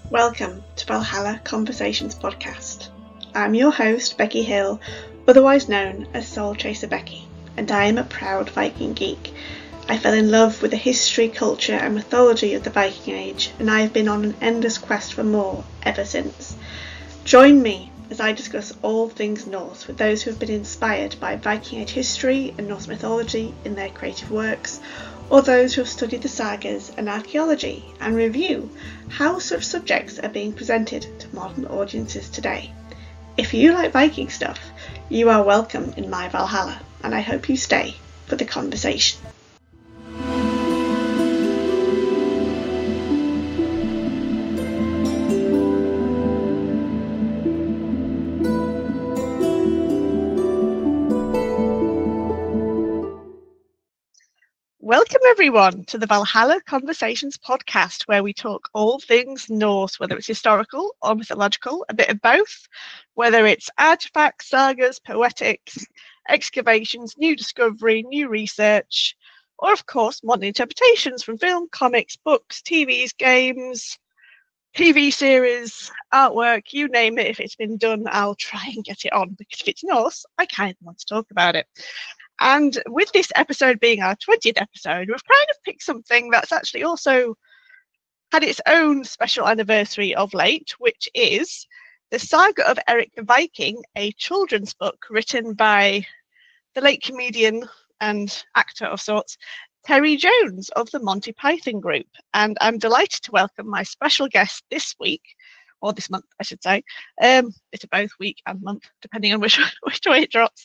Welcome to Valhalla Conversations podcast. I'm your host, Becky Hill, otherwise known as Soul Chaser Becky, and I am a proud Viking geek. I fell in love with the history, culture and mythology of the Viking Age, and I have been on an endless quest for more ever since. Join me as I discuss all things Norse with those who have been inspired by Viking Age history and Norse mythology in their creative works, or those who have studied the sagas and archaeology, and review how such subjects are being presented to modern audiences today. If you like Viking stuff, you are welcome in my Valhalla, and I hope you stay for the conversation. Welcome everyone to the Valhalla Conversations podcast, where we talk all things Norse, whether it's historical or mythological, a bit of both, whether it's artifacts, sagas, poetics, excavations, new discovery, new research, or of course modern interpretations from film, comics, books, TVs, games, TV series, artwork, you name it. If it's been done, I'll try and get it on, because if it's Norse, I kind of want to talk about it. And with this episode being our 20th episode, we've kind of picked something that's actually also had its own special anniversary of late, which is the Saga of Eric the Viking, a children's book written by the late comedian and actor of sorts, Terry Jones of the Monty Python Group. And I'm delighted to welcome my special guest this week, or this month, I should say. It's both week and month, depending on which way it drops,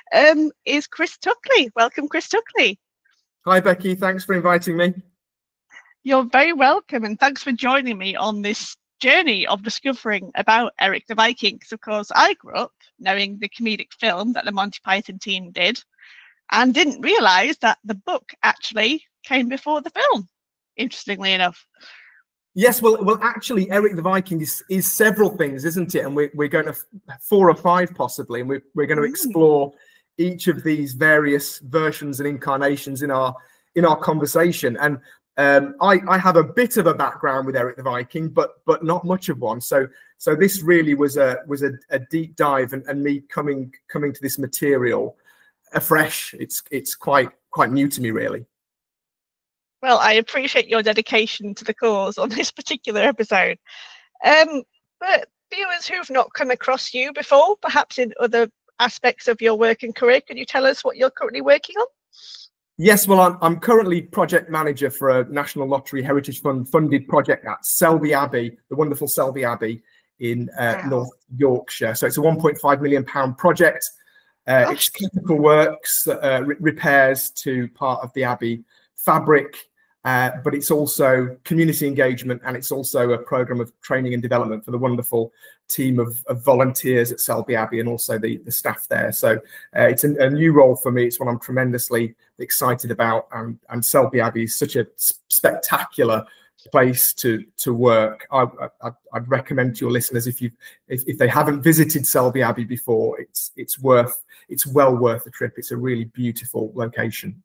is Chris Tuckley. Welcome, Chris Tuckley. Hi, Becky. Thanks for inviting me. You're very welcome, and thanks for joining me on this journey of discovering about Eric the Viking. Because, of course, I grew up knowing the comedic film that the Monty Python team did, and didn't realise that the book actually came before the film, interestingly enough. Yes, well, actually, Eric the Viking is several things, isn't it? And we're going to 4 or 5 possibly, and we're going to explore each of these various versions and incarnations in our conversation. And I have a bit of a background with Eric the Viking, but not much of one. So this really was a deep dive, and me coming to this material afresh. It's quite new to me, really. Well, I appreciate your dedication to the cause on this particular episode. But viewers who've not come across you before, perhaps in other aspects of your work and career, can you tell us what you're currently working on? Yes, well, I'm currently project manager for a National Lottery Heritage Fund funded project at Selby Abbey, the wonderful Selby Abbey in North Yorkshire. So it's a £1.5 million project. It's technical works, repairs to part of the Abbey fabric, but it's also community engagement, and it's also a programme of training and development for the wonderful team of volunteers at Selby Abbey, and also the staff there. So it's a new role for me. It's one I'm tremendously excited about, and Selby Abbey is such a spectacular place to work. I'd recommend to your listeners, if they haven't visited Selby Abbey before, it's well worth the trip. It's a really beautiful location.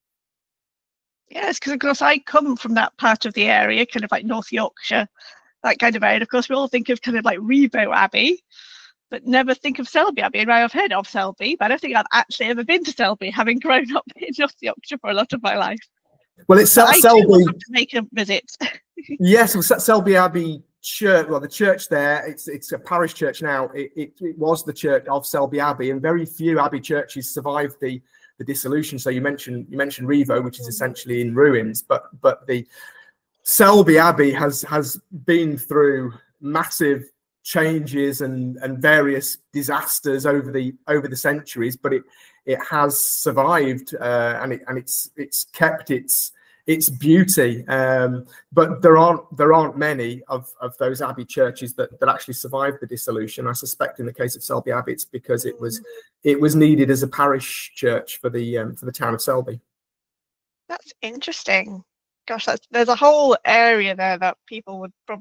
Yes, because of course I come from that part of the area, kind of like North Yorkshire, that kind of area. Of course, we all think of kind of like Rievaulx Abbey, but never think of Selby Abbey. And I've heard of Selby, but I don't think I've actually ever been to Selby, having grown up in North Yorkshire for a lot of my life. Well, it's Selby. I too will have to make a visit. Yes, well, Selby Abbey Church. Well, the church there, it's a parish church now. It was the church of Selby Abbey, and very few abbey churches survived the dissolution. So you mentioned Rievaulx, which is essentially in ruins, but the Selby Abbey has been through massive changes and various disasters over the centuries, but it has survived, and it's kept its beauty. But there aren't many of those abbey churches that actually survived the dissolution. I suspect in the case of Selby Abbey, it's because it was needed as a parish church for the town of Selby. That's interesting. Gosh, there's a whole area there that people would probably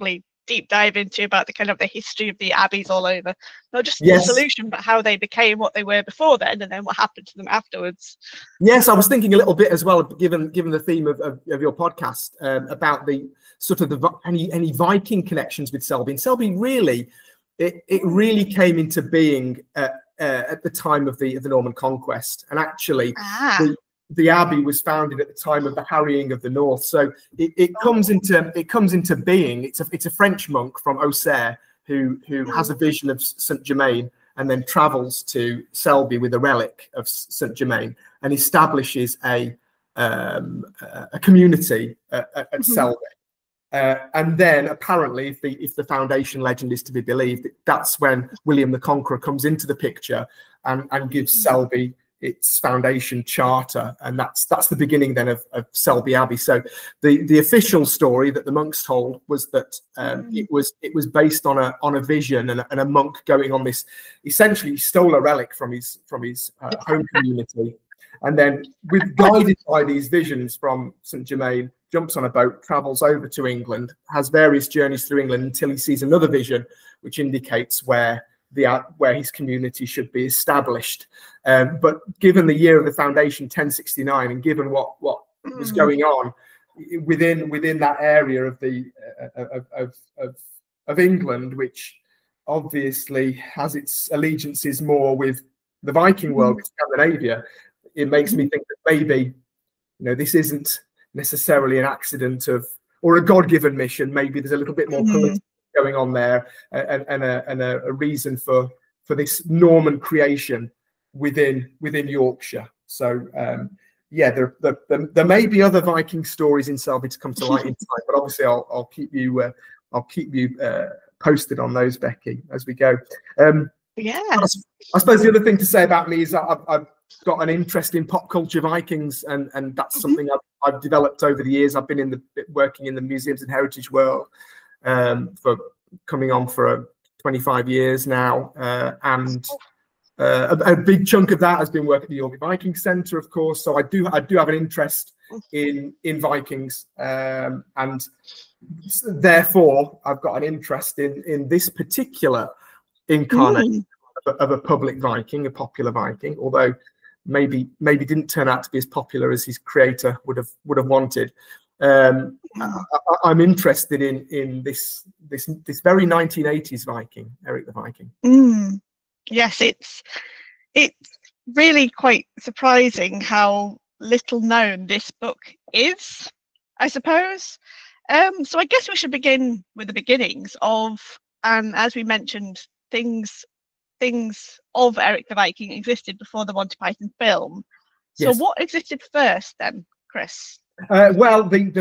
deep dive into about the kind of the history of the abbeys all over, not just Yes. the solution, but how they became what they were before then, and then what happened to them afterwards. Yes, I was thinking a little bit as well, given the theme of your podcast, about the sort of any Viking connections with Selby. And Selby really, it really came into being at the time of the Norman conquest, and actually the abbey was founded at the time of the harrying of the north. So it comes into being. It's a French monk from Auxerre who has a vision of Saint Germain, and then travels to Selby with a relic of Saint Germain and establishes a community at Selby. And then apparently, if the foundation legend is to be believed, that's when William the Conqueror comes into the picture and gives Selby its foundation charter, and that's the beginning then of Selby Abbey. So the official story that the monks told was that it was based on a vision and a monk going on this. Essentially, he stole a relic from his home community, and then, guided by these visions from St Germain, jumps on a boat, travels over to England, has various journeys through England until he sees another vision, which indicates where his community should be established. But given the year of the foundation, 1069, and given what was going on within that area of the of England, which obviously has its allegiances more with the Viking world, Scandinavia, it makes me think that maybe this isn't necessarily an accident or a God-given mission. Maybe there's a little bit more politics going on there, and a reason for this Norman creation within Yorkshire. So there may be other Viking stories in Selby to come to light in time, but obviously I'll keep you posted on those, Becky, as we go. I suppose the other thing to say about me is that I've got an interest in pop culture Vikings, and that's something I've developed over the years. I've been working in the museums and heritage world for coming on for 25 years now, and a big chunk of that has been work at the York Viking Centre, of course. So I do have an interest in Vikings, and therefore I've got an interest in this particular incarnation of a public Viking, a popular Viking, although maybe didn't turn out to be as popular as his creator would have wanted. I'm interested in this very 1980s Viking, Eric the Viking. Yes, it's really quite surprising how little known this book is, I suppose. So I guess we should begin with the beginnings of, as we mentioned, things of Eric the Viking existed before the Monty Python film. So what existed first then, Chris? Well, the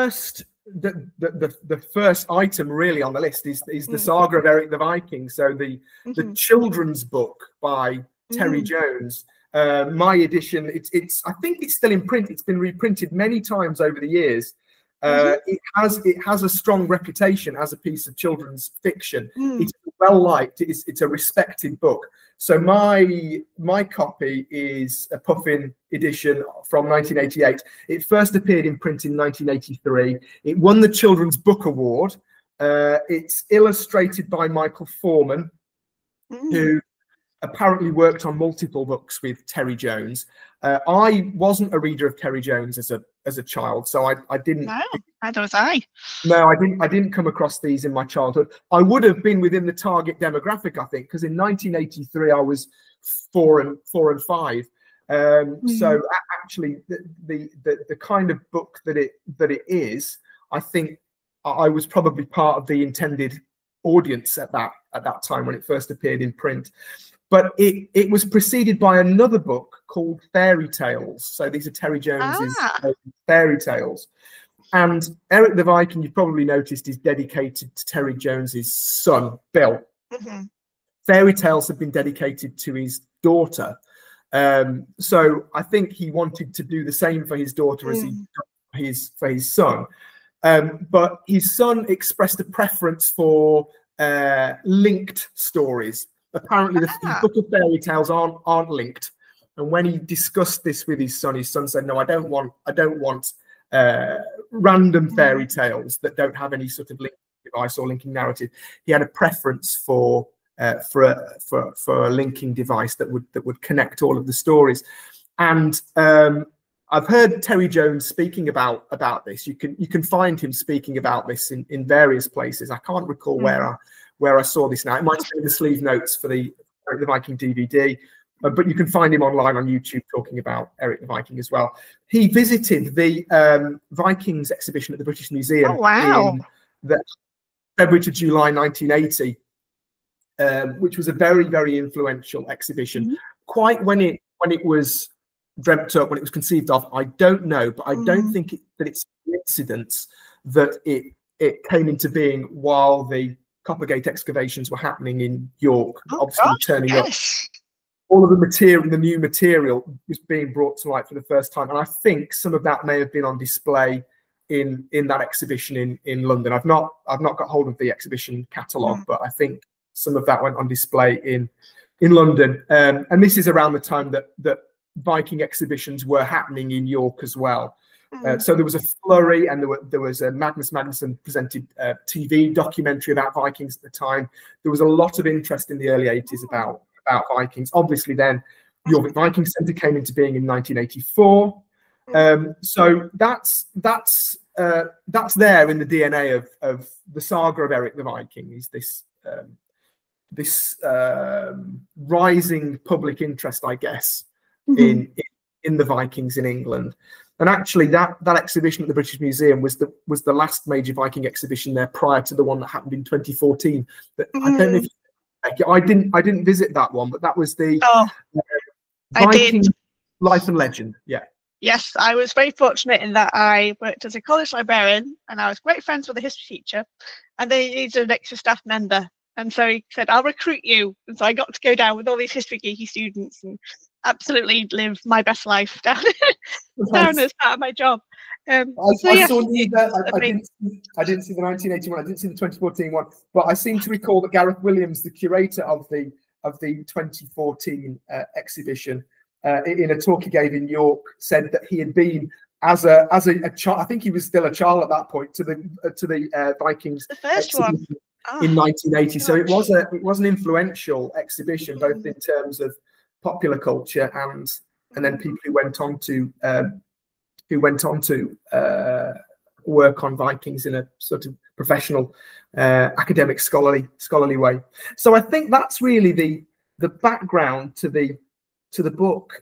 first item really on the list is the saga of Eric the Viking. So the children's book by Terry Jones. My edition, it's I think it's still in print. It's been reprinted many times over the years. It has a strong reputation as a piece of children's fiction. It's well liked. It's a respected book. So my copy is a Puffin edition from 1988. It first appeared in print in 1983. It won the Children's Book Award. It's illustrated by Michael Foreman, who apparently worked on multiple books with Terry Jones. I wasn't a reader of Terry Jones as a child, so I didn't. No, neither was I. No, I didn't come across these in my childhood. I would have been within the target demographic, I think, because in 1983 I was four and five. So actually, the kind of book that it is, I think I was probably part of the intended audience at that time when it first appeared in print. But it was preceded by another book called Fairy Tales. So these are Terry Jones's fairy tales. And Eric the Viking, you've probably noticed, is dedicated to Terry Jones's son, Bill. Fairy Tales have been dedicated to his daughter. So I think he wanted to do the same for his daughter as for his son. But his son expressed a preference for linked stories. Apparently, the book of fairy tales aren't linked. And when he discussed this with his son said, "No, I don't want random fairy tales that don't have any sort of link device or linking narrative. He had a preference for a linking device that would connect all of the stories. And I've heard Terry Jones speaking about this. You can find him speaking about this in various places. I can't recall where I saw this now. It might be in the sleeve notes for the Viking DVD, but you can find him online on YouTube talking about Eric the Viking as well. He visited the Vikings exhibition at the British Museum in February to July 1980, which was a very, very influential exhibition. Quite when it was dreamt up, when it was conceived of, I don't know, but I don't think that it's a coincidence that it came into being while the Coppergate excavations were happening in York, obviously turning up. All of the material, the new material, was being brought to light for the first time, and I think some of that may have been on display in that exhibition in London. I've not got hold of the exhibition catalogue, but I think some of that went on display in London, and this is around the time that Viking exhibitions were happening in York as well. So there was a flurry, and there was a Magnus Magnusson presented TV documentary about Vikings at the time. There was a lot of interest in the early 80s about Vikings. Obviously, then Jorvik Viking Centre came into being in 1984. So that's there in the DNA of the saga of Eric the Viking. Is this rising public interest, I guess, in the Vikings in England. And actually, that exhibition at the British Museum was the last major Viking exhibition there prior to the one that happened in 2014. But I don't know if I didn't visit that one, but that was the Viking Life and Legend. Yeah. Yes, I was very fortunate in that I worked as a college librarian, and I was great friends with a history teacher, and they needed an extra staff member. And so he said, I'll recruit you. And so I got to go down with all these history geeky students and absolutely live my best life down as part of my job. I didn't see the 1981, I didn't see the 2014 one, but I seem to recall that Gareth Williams, the curator of the 2014 exhibition, in a talk he gave in York, said that he had been as a child. I think he was still a child at that point to the Vikings. The first one. In 1980, so it was an influential exhibition, both in terms of popular culture and then people who went on to work on Vikings in a sort of professional, academic, scholarly way. So I think that's really the background to the book.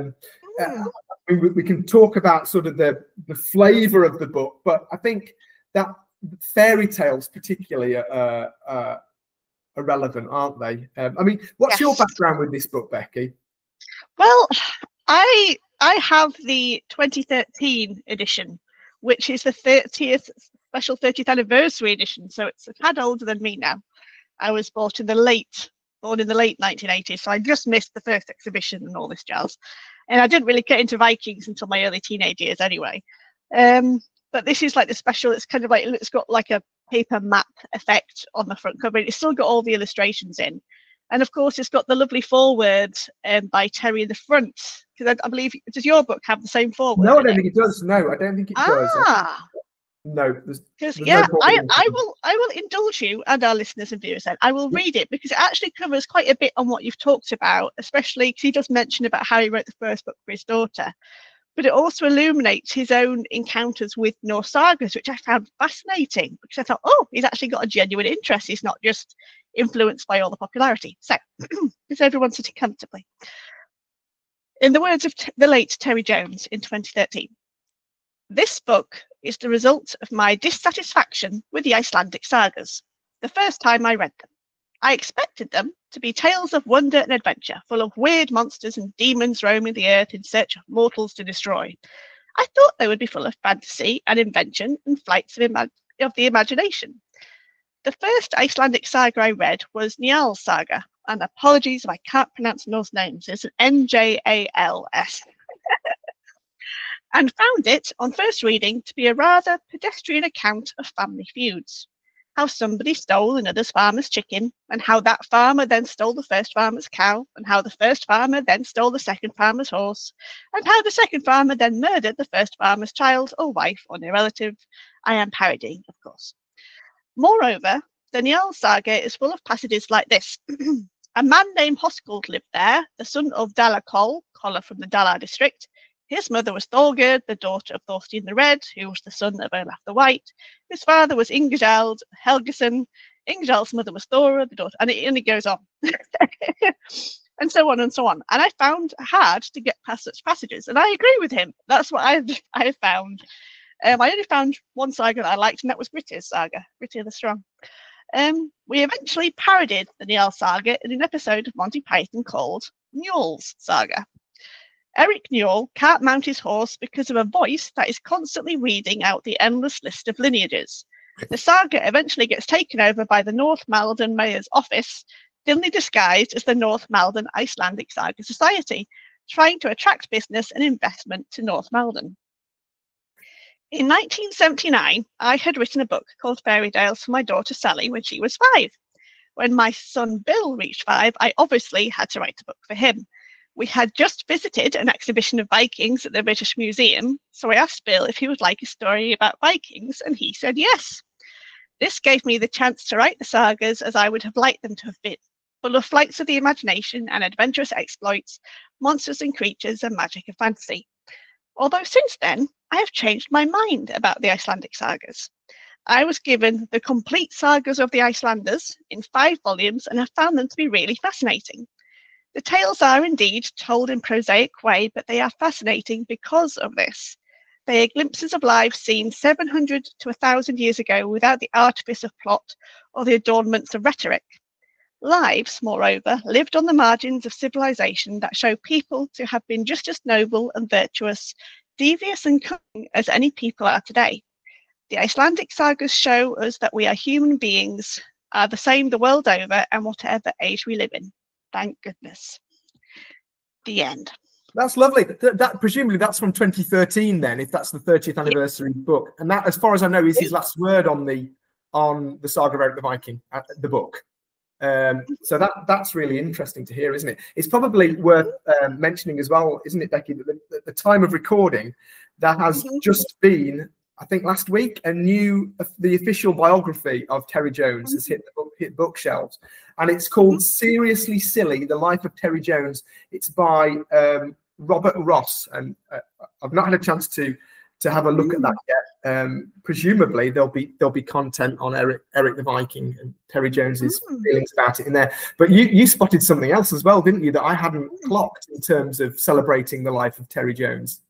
We can talk about sort of the flavour of the book, but I think that fairy tales particularly are relevant, aren't they? I mean, what's your background with this book, Becky? Well, I have the 2013 edition, which is the 30th anniversary edition, so it's a tad older than me now. I was born in the late 1980s, so I just missed the first exhibition and all this jazz, and I didn't really get into Vikings until my early teenage years anyway. But this is like the special. It's kind of like, it's got like a paper map effect on the front cover. It's still got all the illustrations in, and of course it's got the lovely foreword by Terry in the front, because I believe, does your book have the same foreword? No, I don't think it does. No, I don't think it does. No, because I will indulge you and our listeners and viewers. Then I will read it, because it actually covers quite a bit on what you've talked about, especially because he does mention about how he wrote the first book for his daughter. But it also illuminates his own encounters with Norse sagas, which I found fascinating, because I thought, oh, he's actually got a genuine interest. He's not just influenced by all the popularity. So, is everyone sitting comfortably? In the words of the late Terry Jones in 2013, this book is the result of my dissatisfaction with the Icelandic sagas. The first time I read them, I expected them to be tales of wonder and adventure, full of weird monsters and demons roaming the earth in search of mortals to destroy. I thought they would be full of fantasy and invention and flights of the imagination. The first Icelandic saga I read was Njal's saga, and apologies if I can't pronounce Norse names, it's an Njals, and found it, on first reading, to be a rather pedestrian account of family feuds. How somebody stole another's farmer's chicken, and how that farmer then stole the first farmer's cow, and how the first farmer then stole the second farmer's horse, and how the second farmer then murdered the first farmer's child or wife or near relative. I am parodying, of course. Moreover, the Njál saga is full of passages like this. A man named Hoskuld lived there, the son of Dala Koll, Kolla from the Dala district. His mother was Thorgerd, the daughter of Thorstein the Red, who was the son of Olaf the White. His father was Ingjald Helgason. Ingjalds mother was Thora, the daughter, and it goes on. And so on and so on. And I found hard to get past such passages. And I agree with him. That's what I found. I only found one saga that I liked, and that was Grittir's saga, Grittir the Strong. We eventually parodied the Njál saga in an episode of Monty Python called Njál's Saga. Eric Njál can't mount his horse because of a voice that is constantly reading out the endless list of lineages. The saga eventually gets taken over by the North Malden Mayor's office, thinly disguised as the North Malden Icelandic Saga Society, trying to attract business and investment to North Malden. In 1979, I had written a book called Fairy-Dales for my daughter Sally when she was 5. When my son Bill reached 5, I obviously had to write a book for him. We had just visited an exhibition of Vikings at the British Museum, so I asked Bill if he would like a story about Vikings, and he said yes. This gave me the chance to write the sagas as I would have liked them to have been, full of flights of the imagination and adventurous exploits, monsters and creatures, and magic and fantasy. Although since then, I have changed my mind about the Icelandic sagas. I was given the complete sagas of the Icelanders in 5 volumes and have found them to be really fascinating. The tales are indeed told in prosaic way, but they are fascinating because of this. They are glimpses of lives seen 700 to 1,000 years ago without the artifice of plot or the adornments of rhetoric. Lives, moreover, lived on the margins of civilization that show people to have been just as noble and virtuous, devious and cunning as any people are today. The Icelandic sagas show us that we are human beings, are the same the world over and whatever age we live in. Thank goodness. The end. That's lovely. That presumably that's from 2013 then, if that's the 30th anniversary book. And that, as far as I know, is his last word on the Saga of Eric the Viking, the book. So that's really interesting to hear, isn't it? It's probably worth mentioning as well, isn't it, Becky, that at the time of recording, there has just been, I think last week, the official biography of Terry Jones has hit bookshelves, and it's called Seriously Silly: The Life of Terry Jones. It's by Robert Ross, and I've not had a chance to have a look at that yet. Presumably there'll be content on Eric the Viking and Terry Jones's feelings about it in there. But you spotted something else as well, didn't you, that I hadn't clocked in terms of celebrating the life of Terry Jones?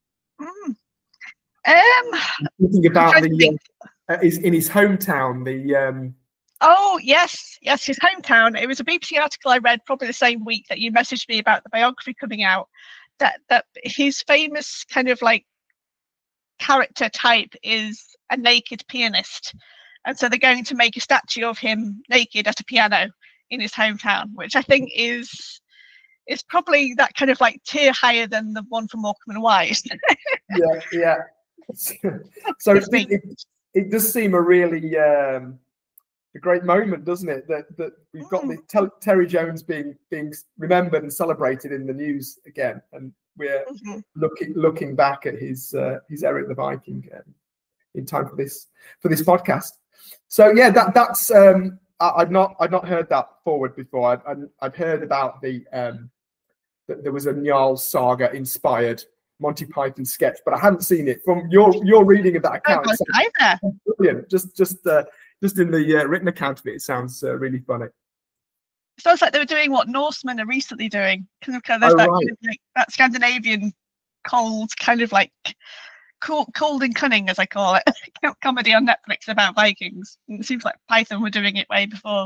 Thinking about is in his hometown, Oh yes, his hometown. It was a BBC article I read probably the same week that you messaged me about the biography coming out, that his famous kind of like character type is a naked pianist, and so they're going to make a statue of him naked at a piano in his hometown, which I think is probably that kind of like tier higher than the one from Morecambe and Wise. yeah. So it does seem a really a great moment, doesn't it? That we've got the Terry Jones being remembered and celebrated in the news again, and we're looking back at his Eric the Viking in time for this podcast. So yeah, that's I'd not heard that forward before. I'd heard about that there was a Njál saga inspired Monty Python sketch, but I hadn't seen it. From your reading of that account, brilliant. Just in the written account of it, it sounds really funny. It sounds like they were doing what Norsemen are recently doing. Kind of that Scandinavian cold, kind of like cold and cunning, as I call it, comedy on Netflix about Vikings. And it seems like Python were doing it way before.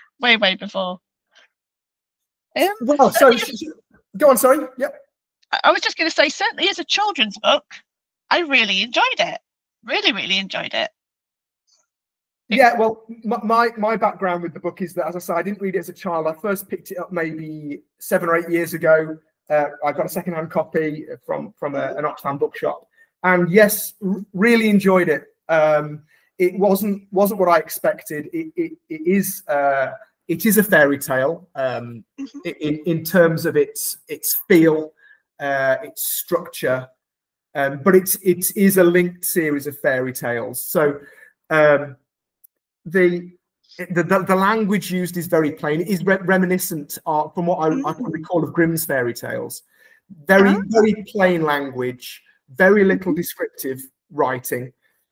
Well, so go on. Sorry. Yep. I was just going to say, certainly as a children's book, I really enjoyed it. Really enjoyed it. Yeah, well, my background with the book is that, as I said, I didn't read it as a child. I first picked it up maybe 7 or 8 years ago. I got a secondhand copy from an Oxfam bookshop, and yes, really enjoyed it. It wasn't what I expected. It is a fairy tale in terms of its feel, its structure, but it is a linked series of fairy tales. So the language used is very plain. It is reminiscent from what I can recall of Grimm's fairy tales. Very plain language, very little descriptive writing,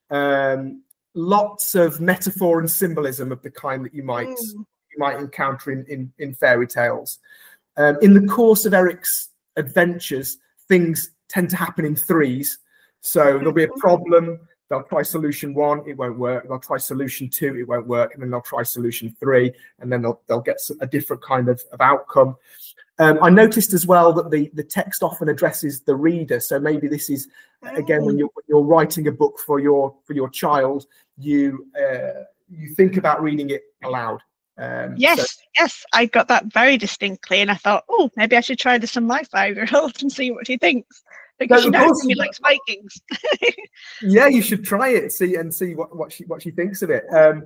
lots of metaphor and symbolism of the kind that you might encounter in fairy tales. In the course of Eric's adventures, things tend to happen in threes. So there'll be a problem, they'll try solution 1, it won't work. They'll try solution 2, it won't work. And then they'll try solution 3, and then they'll get a different kind of outcome. I noticed as well that the text often addresses the reader. So maybe this is, again, when you're writing a book for your child, you think about reading it aloud. Yes, I got that very distinctly, and I thought, oh, maybe I should try this on my 5-year-old and see what he thinks, because she knows he likes Vikings. Yeah, you should try it, see what she thinks of it.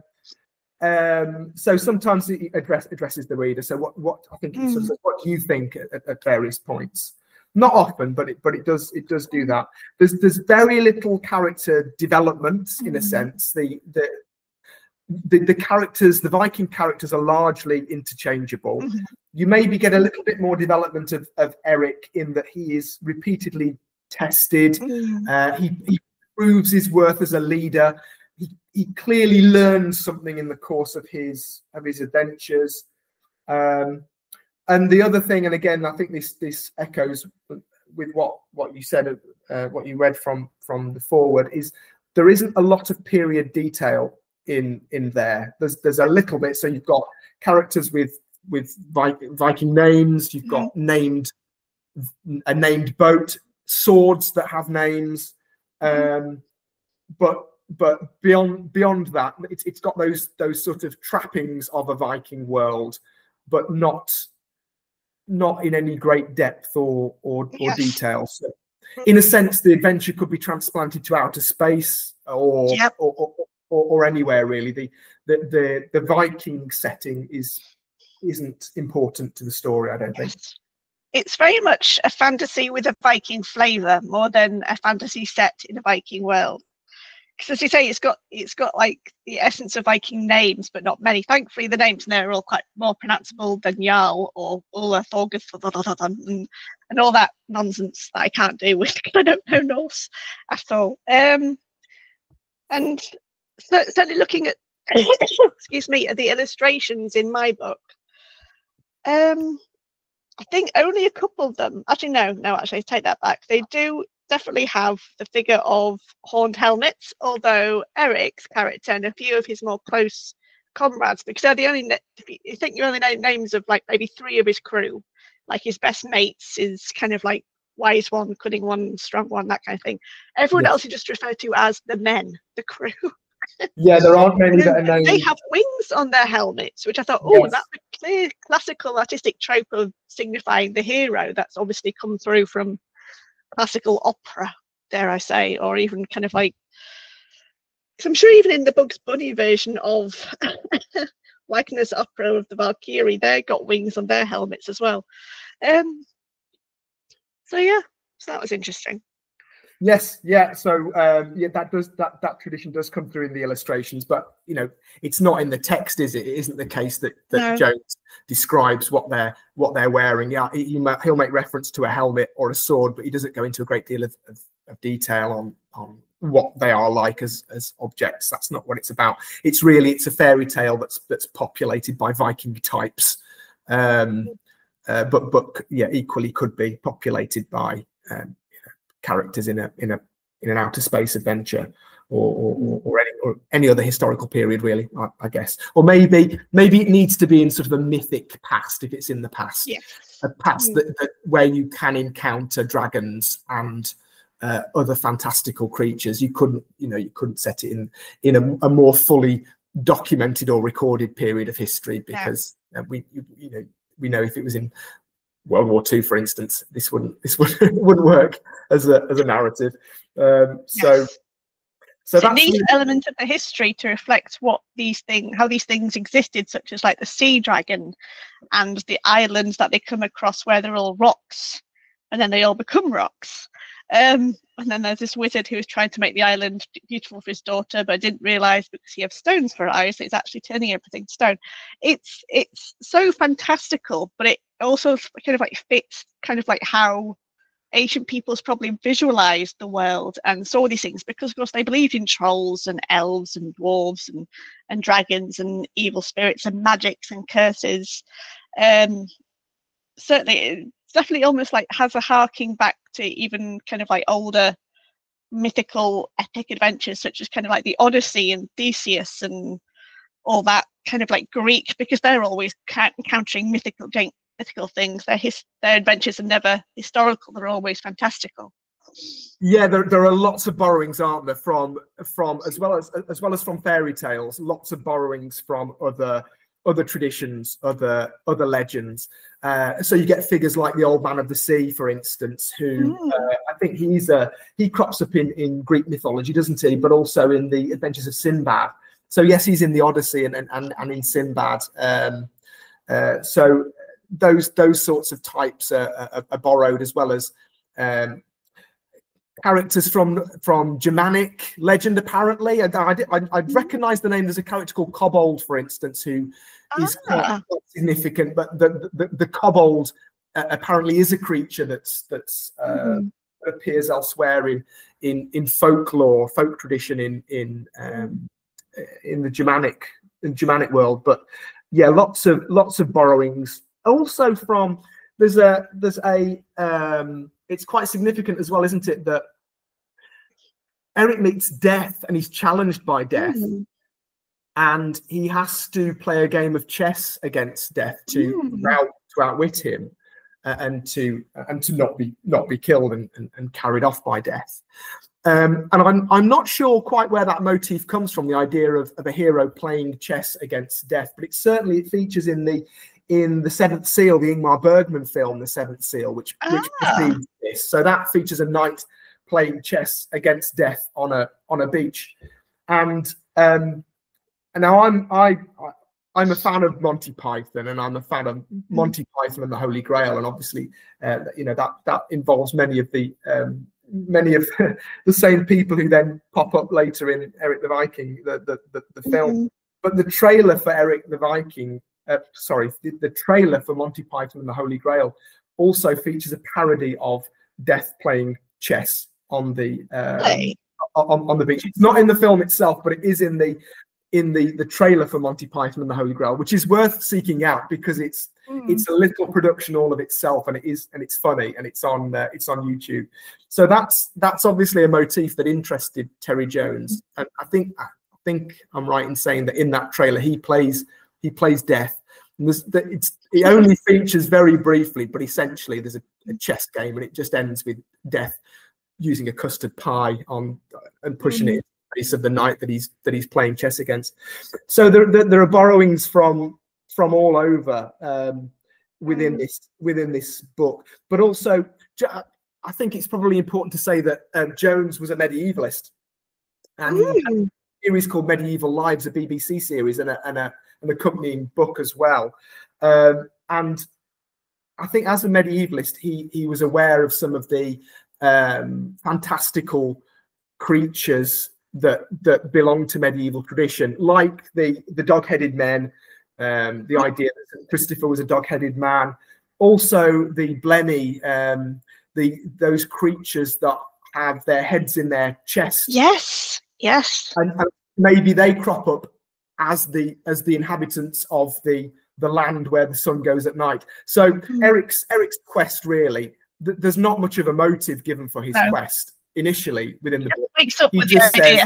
So sometimes it addresses the reader. So what I think it's sort of what you think at various points. Not often, but it does do that. There's very little character development in a sense. The characters, the Viking characters, are largely interchangeable. You maybe get a little bit more development of Eric in that he is repeatedly tested. He proves his worth as a leader. He clearly learns something in the course of his adventures. And the other thing, and again, I think this echoes with what you said, what you read from the foreword, is there isn't a lot of period detail in there. There's a little bit. So you've got characters with Viking names. You've got a named boat, swords that have names, but beyond that, it's got those sort of trappings of a Viking world, but not in any great depth or detail. So in a sense, the adventure could be transplanted to outer space or anywhere really. The Viking setting isn't important to the story, I don't think. It's very much a fantasy with a Viking flavour more than a fantasy set in a Viking world. Because as you say, it's got like the essence of Viking names, but not many. Thankfully, the names in there are all quite more pronounceable than Jarl or Ulla, Thorgith, and all that nonsense that I can't deal with because I don't know Norse at all. And certainly looking at excuse me, at the illustrations in my book, I think only a couple of them. Actually, no, actually, take that back. They do definitely have the figure of horned helmets, although Eric's character and a few of his more close comrades, because they're the only, you think you only know names of like maybe 3 of his crew, like his best mates is kind of like wise one, cunning one, strong one, that kind of thing. Everyone else is just referred to as the men, the crew. Yeah, there aren't many that are named. They have wings on their helmets, which I thought, that's a clear classical artistic trope of signifying the hero that's obviously come through from classical opera, dare I say, or even kind of like, cause I'm sure even in the Bugs Bunny version of Wagner's opera of the Valkyrie, they got wings on their helmets as well. So that was interesting. Yes, yeah. So that tradition does come through in the illustrations, but it's not in the text, is it? It isn't the case that no. Jones describes what they're wearing. Yeah, he'll make reference to a helmet or a sword, but he doesn't go into a great deal of detail on what they are like as objects. That's not what it's about. It's a fairy tale that's populated by Viking types, but equally could be populated by characters in an outer space adventure or any other historical period, really, I guess. Or maybe it needs to be in sort of a mythic past if it's in the past. A past that where you can encounter dragons and other fantastical creatures. You couldn't set it in a more fully documented or recorded period of history, because we know if it was in World War II, for instance, this wouldn't work as a narrative. So it needs an element of the history to reflect how these things existed, such as like the sea dragon and the islands that they come across where they're all rocks, and then they all become rocks. And then there's this wizard who was trying to make the island beautiful for his daughter, but didn't realise because he has stones for eyes, it's actually turning everything to stone. It's so fantastical, but it also kind of like fits kind of like how ancient peoples probably visualized the world and saw these things, because of course they believed in trolls and elves and dwarves and dragons and evil spirits and magics and curses. Certainly, it definitely almost like has a harking back to even kind of like older mythical epic adventures, such as kind of like the Odyssey and Theseus and all that kind of like Greek, because they're always encountering mythical things. Their adventures are never historical; they're always fantastical. Yeah, there are lots of borrowings, aren't there, from as well as from fairy tales. Lots of borrowings from other traditions, other legends. So you get figures like the Old Man of the Sea, for instance, who I think he crops up in Greek mythology, doesn't he? But also in the Adventures of Sinbad. So yes, he's in the Odyssey and in Sinbad. So those sorts of types are borrowed, as well as characters from Germanic legend, apparently. I'd recognise the name. There's a character called Kobold, for instance, who is quite significant. But the Kobold apparently is a creature that appears elsewhere in folklore, folk tradition in the Germanic world. But yeah, lots of borrowings. Also from there's a it's quite significant as well, isn't it, that Eric meets death and he's challenged by death, and he has to play a game of chess against death to outwit him, and to not be killed and carried off by death. And I'm not sure quite where that motif comes from, the idea of a hero playing chess against death, but it features in the Seventh Seal, the Ingmar Bergman film, The Seventh Seal, which precedes this. So that features a knight playing chess against death on a beach. And now I'm a fan of Monty Python, and I'm a fan of Monty Python and the Holy Grail, and obviously that involves many of the same people who then pop up later in Eric the Viking, the film. But the trailer for Eric the Viking. The trailer for Monty Python and the Holy Grail also features a parody of Death playing chess on the on the beach. It's not in the film itself, but it is in the trailer for Monty Python and the Holy Grail, which is worth seeking out because it's a little production all of itself, and it's funny, and it's on YouTube. So that's obviously a motif that interested Terry Jones, and I think I'm right in saying that in that trailer he plays death. And it only features very briefly, but essentially there's a chess game, and it just ends with death using a custard pie and pushing it in the face of the knight that he's playing chess against. So there are borrowings from all over within this book, but also I think it's probably important to say that Jones was a medievalist, and he had a series called Medieval Lives, a BBC series, and an accompanying book as well. And I think as a medievalist, he was aware of some of the fantastical creatures that belong to medieval tradition, like the dog-headed men, the idea that Christopher was a dog-headed man, also the Blenny, those creatures that have their heads in their chests. Yes. And maybe they crop up as the inhabitants of the land where the sun goes at night. So Eric's quest, really, there's not much of a motive given for his quest initially within the book. He just says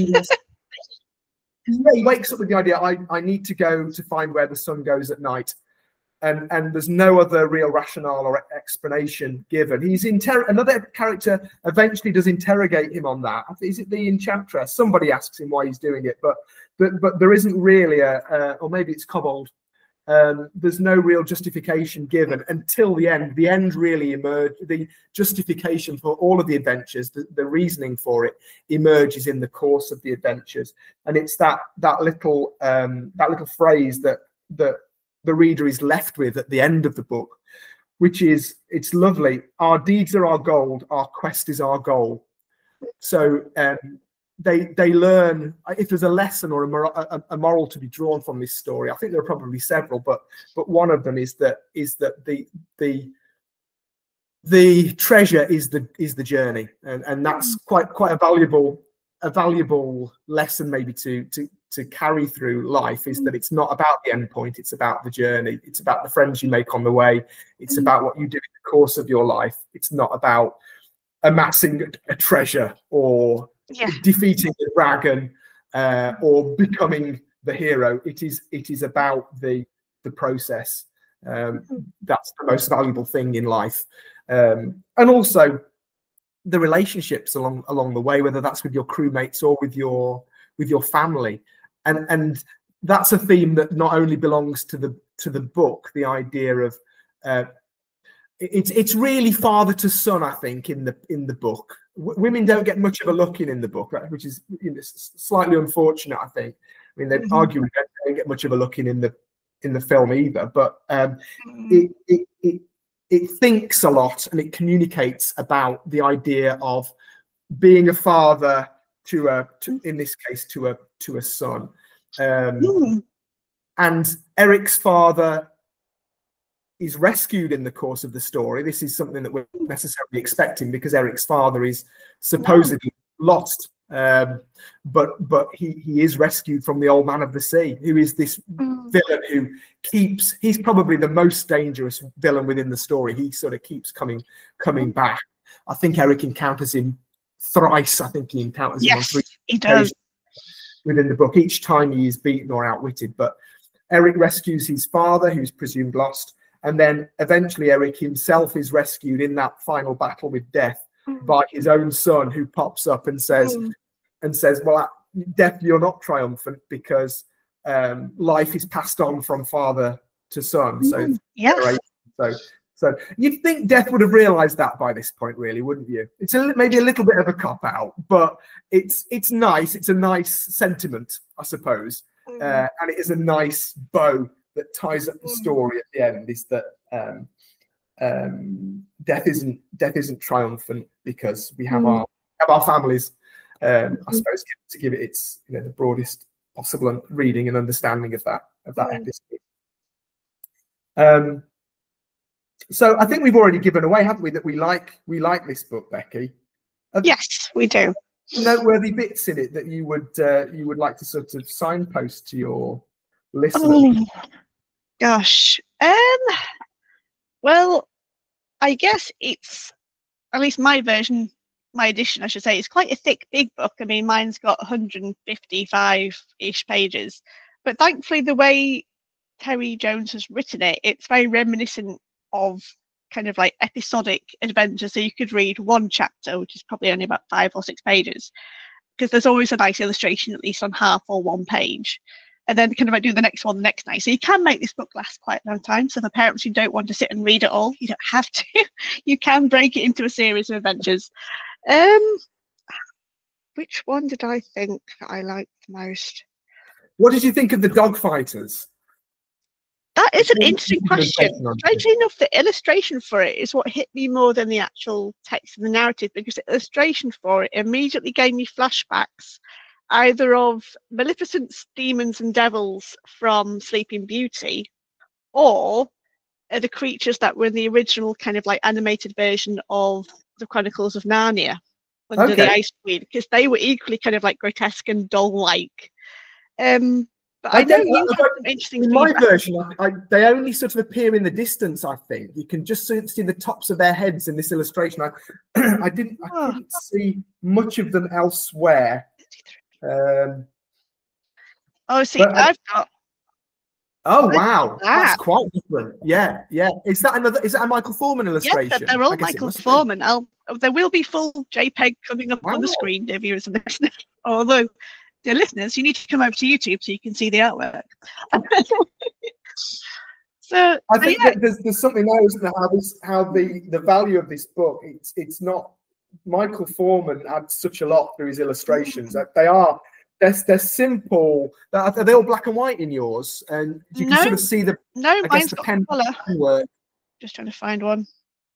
he wakes up with the idea, I need to go to find where the sun goes at night. And there's no other real rationale or explanation given. Another character eventually does interrogate him on that. Is it the Enchantress? Somebody asks him why he's doing it, but there isn't really or maybe it's Kobold. There's no real justification given until the end. The end really emerged. The justification for all of the adventures, the reasoning for it, emerges in the course of the adventures, and it's that little phrase that the reader is left with at the end of the book, which is, it's lovely. Our deeds are our gold, our quest is our goal. So they learn, if there's a lesson or a moral to be drawn from this story, I think there are probably several, but one of them is that the treasure is the journey, and that's quite a valuable lesson maybe to carry through life, is that it's not about the end point, it's about the journey, it's about the friends you make on the way, it's about what you do in the course of your life. It's not about amassing a treasure or defeating the dragon or becoming the hero. It is about the process. That's the most valuable thing in life, and also the relationships along the way, whether that's with your crewmates or with your family, and that's a theme that not only belongs to the book, the idea of it's really father to son, I think, in the book. Women don't get much of a look in the book, which is slightly unfortunate, I think. I mean, they'd argue we don't get much of a look in the film either, but it thinks a lot, and it communicates about the idea of being a father to in this case to a son. And Eric's father is rescued in the course of the story. This is something that we're not necessarily expecting, because Eric's father is supposedly lost, but he is rescued from the Old Man of the Sea, who is this villain who he's probably the most dangerous villain within the story. He sort of keeps coming back. I think Eric encounters him thrice. I think he encounters him on 3 he does within the book. Each time he is beaten or outwitted, but Eric rescues his father, who's presumed lost. And then eventually Eric himself is rescued in that final battle with death by his own son, who pops up and says, well, Death, you're not triumphant, because life is passed on from father to son. So you'd think Death would have realized that by this point, really, wouldn't you? It's maybe a little bit of a cop-out, but it's nice. It's a nice sentiment, I suppose. And it is a nice bow that ties up the story at the end, is that death isn't triumphant, because we have our families. I suppose, to give it its the broadest possible reading and understanding of that episode. So I think we've already given away, haven't we, that we like this book, Becky? Yes, we do. Noteworthy bits in it that you would like to sort of signpost to your listeners? Gosh. Well, I guess it's, at least my edition, I should say, it's quite a thick, big book. I mean, mine's got 155-ish pages. But thankfully, the way Terry Jones has written it, it's very reminiscent of kind of like episodic adventure. So you could read one chapter, which is probably only about 5 or 6 pages, because there's always a nice illustration, at least on half or one page. And then kind of like do the next one the next night. So you can make this book last quite a long time. So for parents who don't want to sit and read it all, you don't have to. You can break it into a series of adventures. Which one did I think that I liked the most? What did you think of the Dogfighters? That is an interesting question. Strangely enough, the illustration for it is what hit me more than the actual text of the narrative, because the illustration for it immediately gave me flashbacks either of Maleficent's demons and devils from Sleeping Beauty, or the creatures that were in the original kind of like animated version of the Chronicles of Narnia under the Ice Queen, because they were equally kind of like grotesque and doll-like. But I know you have some interesting. In my version, they only sort of appear in the distance. I think you can just see the tops of their heads in this illustration. I couldn't see much of them elsewhere. I've got. Oh wow, that's quite different. Yeah. Is that a Michael Foreman illustration? Yes, they're all Michael Foreman. There will be full JPEG coming up on the screen, dear viewers and listeners. Although, dear listeners, you need to come over to YouTube so you can see the artwork. So I think that there's something there, isn't there? How the value of this book, it's not. Michael Foreman adds such a lot through his illustrations. They're simple. Are they all black and white in yours? And you can sort of see mine's got pen work. Just trying to find one.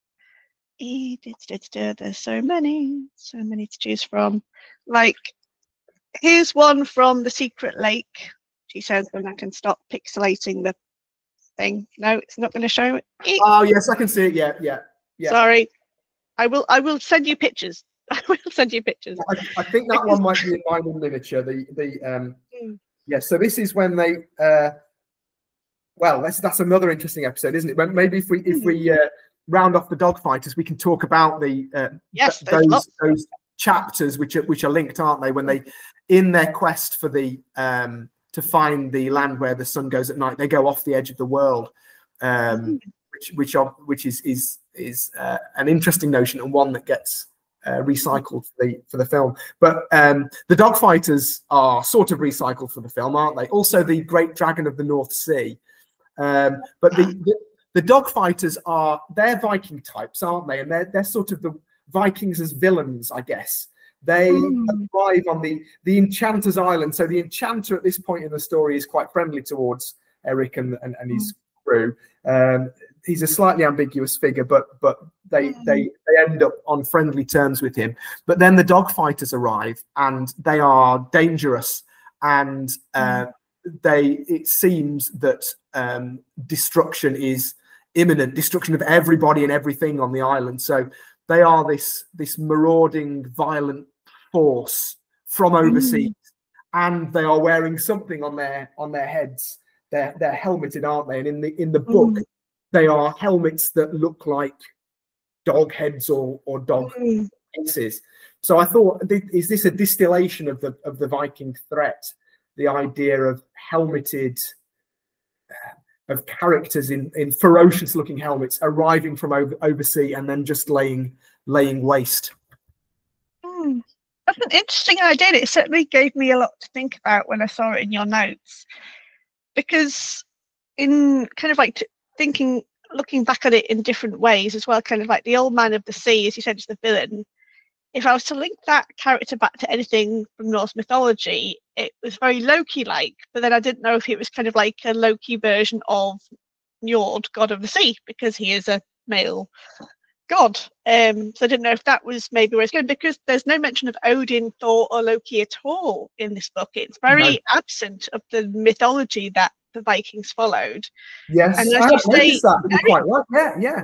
There's so many to choose from. Like, here's one from The Secret Lake. She says when I can stop pixelating the thing. No, it's not going to show it. Oh yes, I can see it. Yeah. Sorry, I will send you pictures. I will send you pictures. I think that one might be in minor literature. Yeah. So this is when they. Well, that's another interesting episode, isn't it? Maybe if we round off the dog fighters, we can talk about the those chapters which are linked, aren't they? When they, in their quest for the to find the land where the sun goes at night, they go off the edge of the world, which is an interesting notion, and one that gets recycled for the film. But the dog fighters are sort of recycled for the film, aren't they? Also, the Great Dragon of the North Sea. But the dog fighters they're Viking types, aren't they? And they're sort of the Vikings as villains, I guess. They arrive on the Enchanter's Island. So the Enchanter at this point in the story is quite friendly towards Eric and his crew. He's a slightly ambiguous figure, but they end up on friendly terms with him. But then the dog fighters arrive, and they are dangerous, and it seems that destruction is imminent, destruction of everybody and everything on the island. So they are this marauding, violent force from overseas, and they are wearing something on their heads. They're helmeted, aren't they? And in the book, they are helmets that look like dog heads or dog faces. So I thought, is this a distillation of the Viking threat? The idea of helmeted, of characters in ferocious-looking helmets arriving from overseas and then just laying waste. That's an interesting idea. It certainly gave me a lot to think about when I saw it in your notes, because in kind of like looking back at it in different ways as well, kind of like the Old Man of the Sea, as you said, is the villain. If I was to link that character back to anything from Norse mythology, it was very Loki-like, but then I didn't know if it was kind of like a Loki version of Njord, god of the sea, because he is a male god. So I didn't know if that was maybe where it's going, because there's no mention of Odin, Thor, or Loki at all in this book. It's very absent of the mythology that the Vikings followed. Yes, and I noticed that. You're quite right. Yeah.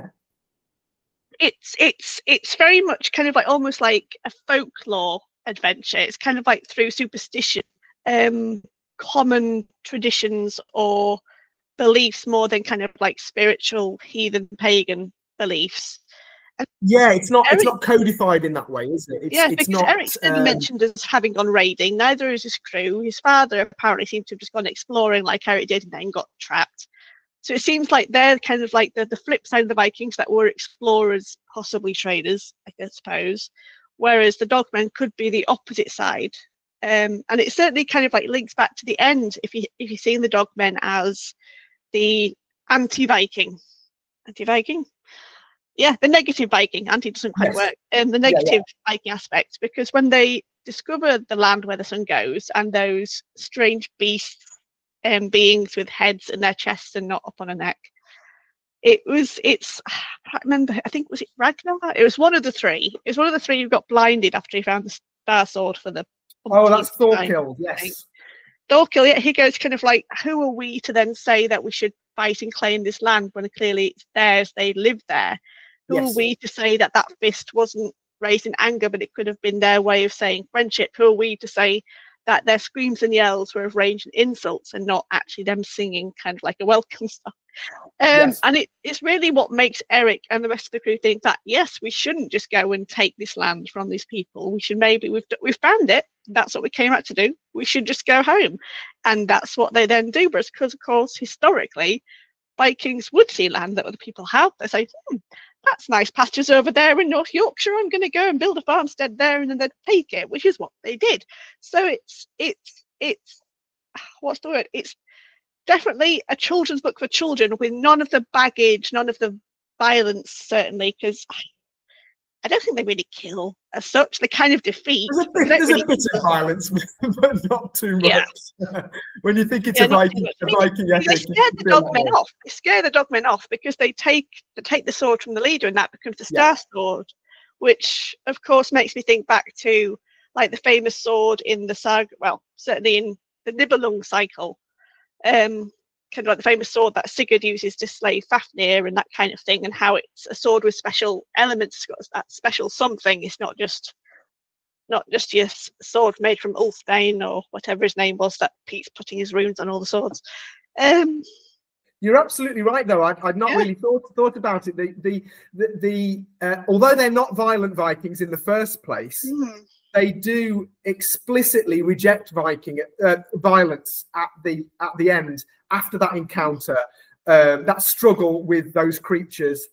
It's very much kind of like almost like a folklore adventure. It's kind of like through superstition, common traditions or beliefs, more than kind of like spiritual heathen pagan beliefs. And it's not codified in that way, is it? Because not, Eric's never mentioned as having gone raiding. Neither is his crew. His father apparently seemed to have just gone exploring like Eric did and then got trapped. So it seems like they're kind of like the flip side of the Vikings, that were explorers, possibly traders, I suppose, whereas the Dogmen could be the opposite side. And it certainly kind of like links back to the end if you're seeing the Dogmen as the anti-Viking. Yeah, the negative Viking. Anti doesn't quite work. The negative Viking aspect, because when they discover the land where the sun goes and those strange beasts, beings with heads in their chests and not up on a neck. I can't remember, I think, was it Ragnar? It was one of the three. It was one of the three who got blinded after he found the star sword for the... Oh, that's Thorkill, yes. Thorkill, yeah, he goes kind of like, who are we to then say that we should fight and claim this land when clearly it's theirs, they live there? Who are we to say that fist wasn't raised in anger, but it could have been their way of saying friendship? Who are we to say that their screams and yells were of rage and insults and not actually them singing kind of like a welcome song? And it's really what makes Eric and the rest of the crew think that, yes, we shouldn't just go and take this land from these people. We should we've found it. That's what we came out to do. We should just go home. And that's what they then do. But because, of course, historically, Vikings would see land that other people have. They say, that's nice pastures over there in North Yorkshire. I'm going to go and build a farmstead there, and then they'd take it, which is what they did. So it's what's the word? It's definitely a children's book for children with none of the baggage, none of the violence, certainly, because I don't think they really kill as such. They kind of defeat. There's a bit of violence, but not too much. Yeah. When you think it's a Viking epic, they scare the dogmen off. They scare the dogmen off because they take the sword from the leader, and that becomes the Star Sword, which of course makes me think back to like the famous sword in the saga. Well, certainly in the Nibelung cycle. Kind of like the famous sword that Sigurd uses to slay Fafnir and that kind of thing, and how it's a sword with special elements, it's got that special something. It's not just your sword made from Ulfbane or whatever his name was that Pete's putting his runes on all the swords. You're absolutely right, though. I'd not really thought about it. The although they're not violent Vikings in the first place, they do explicitly reject violence at the end after that encounter. That struggle with those creatures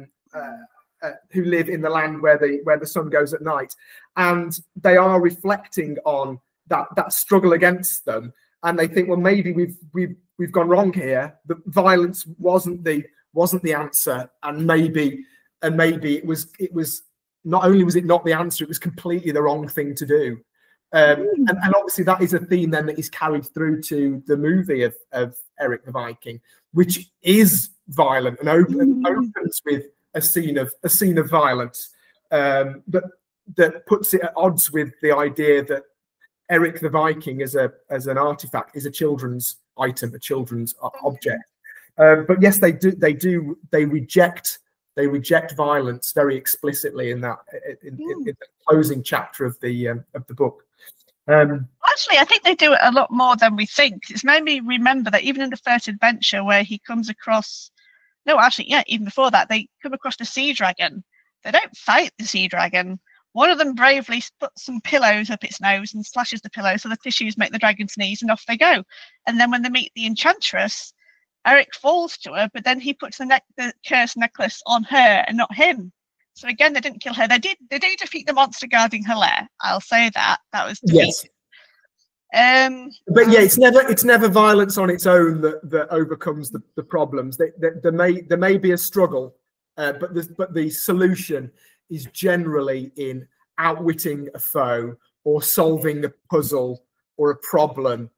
who live in the land where the sun goes at night, and they are reflecting on that struggle against them, and they think, well, maybe we've gone wrong here. The violence wasn't the answer, and maybe it was. Not only was it not the answer, it was completely the wrong thing to do. And obviously that is a theme then that is carried through to the movie of Eric the Viking, which is violent and opens with a scene of violence, but that puts it at odds with the idea that Eric the Viking as an artifact is a children's item, a children's object. But yes, they reject violence very explicitly in the closing chapter of the book. Actually, I think they do it a lot more than we think. It's made me remember that even in the first adventure where he comes across, even before that, they come across the sea dragon. They don't fight the sea dragon. One of them bravely puts some pillows up its nose and slashes the pillow so the tissues make the dragon sneeze, and off they go. And then when they meet the enchantress, Eric falls to her, but then he puts the cursed necklace on her and not him. So again, they didn't kill her. They did defeat the monster guarding her lair. I'll say that was defeated. Yes. But yeah, it's never violence on its own that overcomes the problems. There may be a struggle, but the solution is generally in outwitting a foe or solving a puzzle or a problem.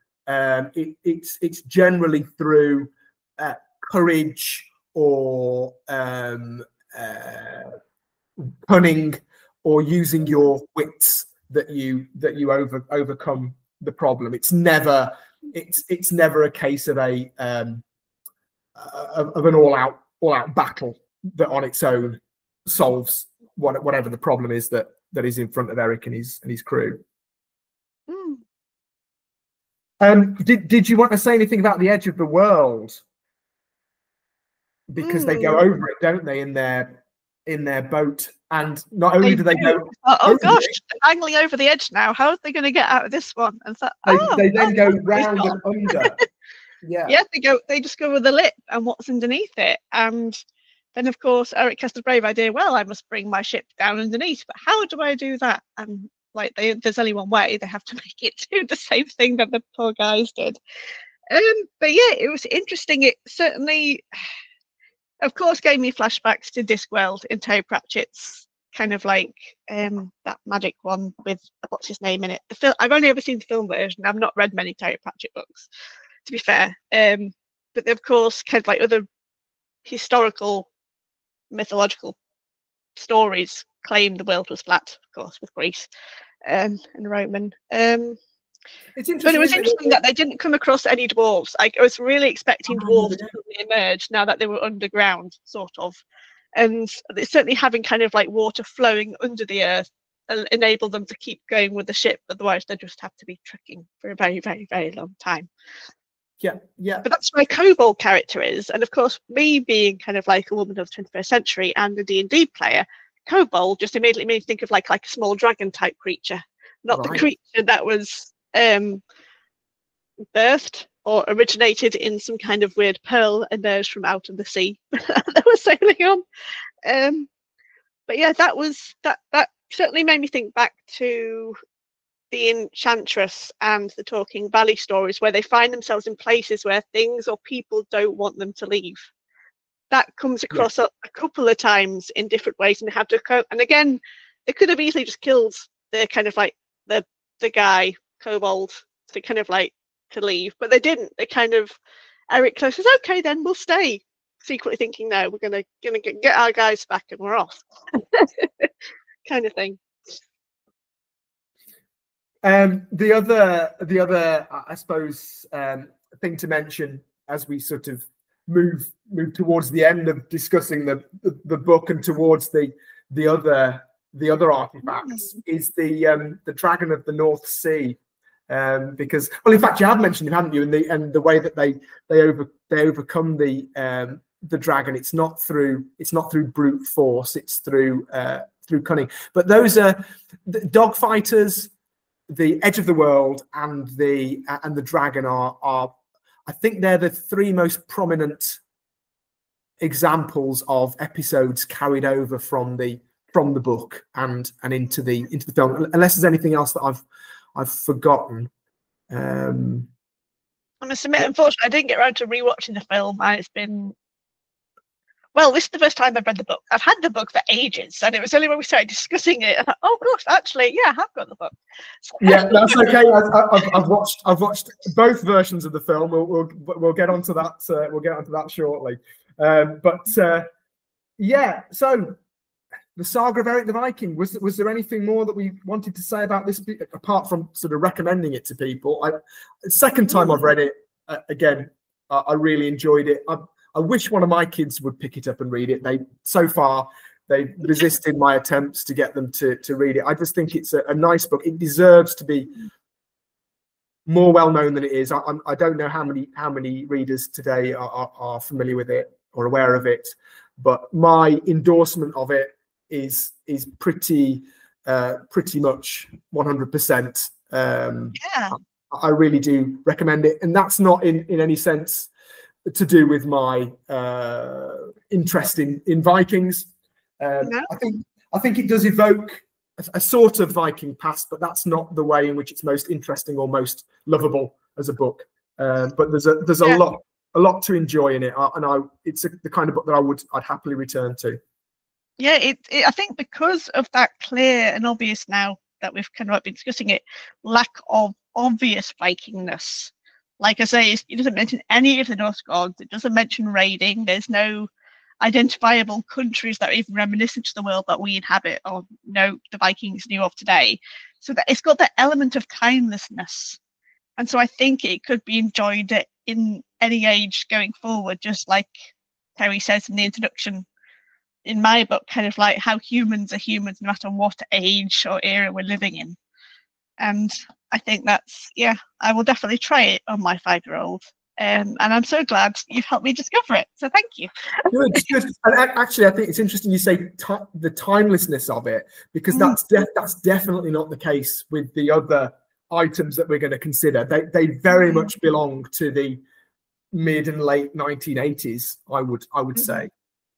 It's generally through courage or cunning or using your wits that you overcome the problem. It's never a case of an all out battle that on its own solves whatever the problem is that is in front of Eric and his crew. Did you want to say anything about the edge of the world? Because they go over it, don't they, in their boat? And not only do they go, they're angling over the edge now. How are they going to get out of this one? And so, they then go round and under. Yeah, they discover the lip and what's underneath it, and then of course Eric has the brave idea. Well, I must bring my ship down underneath, but how do I do that? And there's only one way. They have to make it do the same thing that the poor guys did. But yeah, it was interesting. It certainly, of course, gave me flashbacks to Discworld in Terry Pratchett's kind of like that magic one with what's his name in it. I've only ever seen the film version. I've not read many Terry Pratchett books, to be fair. But of course, kind of like other historical, mythological stories claim the world was flat, of course, with Greece and Roman. It's interesting, but it was interesting that they didn't come across any dwarves. I was really expecting dwarves to emerge now that they were underground, sort of. And certainly having kind of like water flowing under the earth enable them to keep going with the ship. Otherwise, they just have to be trekking for a very, very, very long time. Yeah. But that's my kobold character is. And of course, me being kind of like a woman of the 21st century and a D&D player, kobold just immediately made me think of like a small dragon type creature, not the creature that was birthed or originated in some kind of weird pearl emerged from out of the sea that was sailing on. But yeah, that certainly made me think back to the Enchantress and the Talking Valley stories, where they find themselves in places where things or people don't want them to leave. that comes across a couple of times in different ways, and they have to cope. And again, they could have easily just killed the kind of like the guy Kobold to kind of like to leave, but they didn't. They kind of, Eric Close says, "Okay, then we'll stay." Secretly thinking, "No, we're gonna get our guys back and we're off," kind of thing. The other, I suppose, thing to mention as we sort of move towards the end of discussing the book and towards the other artifacts is the Dragon of the North Sea, because, well, in fact, you have mentioned him, haven't you? And the way that they overcome the dragon. It's not through brute force. It's through cunning. But those are the dog fighters, the Edge of the World, and the dragon are I think they're the three most prominent examples of episodes carried over from the book and into the film. Unless there's anything else that I've forgotten. I must admit, unfortunately, I didn't get around to rewatching the film, and it's been. Well, this is the first time I've read the book. I've had the book for ages, and it was only when we started discussing it, I thought, oh gosh, actually, yeah, I have got the book. So, yeah, that's okay. I've watched both versions of the film. We'll get onto that. We'll get onto that shortly. Yeah. So the saga of Eric the Viking. Was there anything more that we wanted to say about this, apart from sort of recommending it to people? Second time I've read it again, I really enjoyed it. I wish one of my kids would pick it up and read it. They've resisted my attempts to get them to read it. I just think it's a nice book. It deserves to be more well known than it is. I don't know how many readers today are familiar with it or aware of it, but my endorsement of it is pretty much 100%. Yeah. I really do recommend it, and that's not in any sense to do with my interest in Vikings. No. I think it does evoke a sort of Viking past, but that's not the way in which it's most interesting or most lovable as a book. But there's a lot to enjoy in it, and it's the kind of book that I'd happily return to. Yeah, I think because of that clear and obvious, now that we've kind of been discussing it, lack of obvious Vikingness. Like I say, it doesn't mention any of the Norse gods. It doesn't mention raiding. There's no identifiable countries that are even reminiscent to the world that we inhabit or know the Vikings knew of today. So that it's got that element of timelessness. And so I think it could be enjoyed in any age going forward, just like Terry says in the introduction in my book, kind of like how humans are humans no matter what age or era we're living in. And I think I will definitely try it on my 5-year-old. And I'm so glad you've helped me discover it. So thank you. Good. And actually, I think it's interesting you say the timelessness of it, because that's definitely not the case with the other items that we're going to consider. They very much belong to the mid and late 1980s, I would say.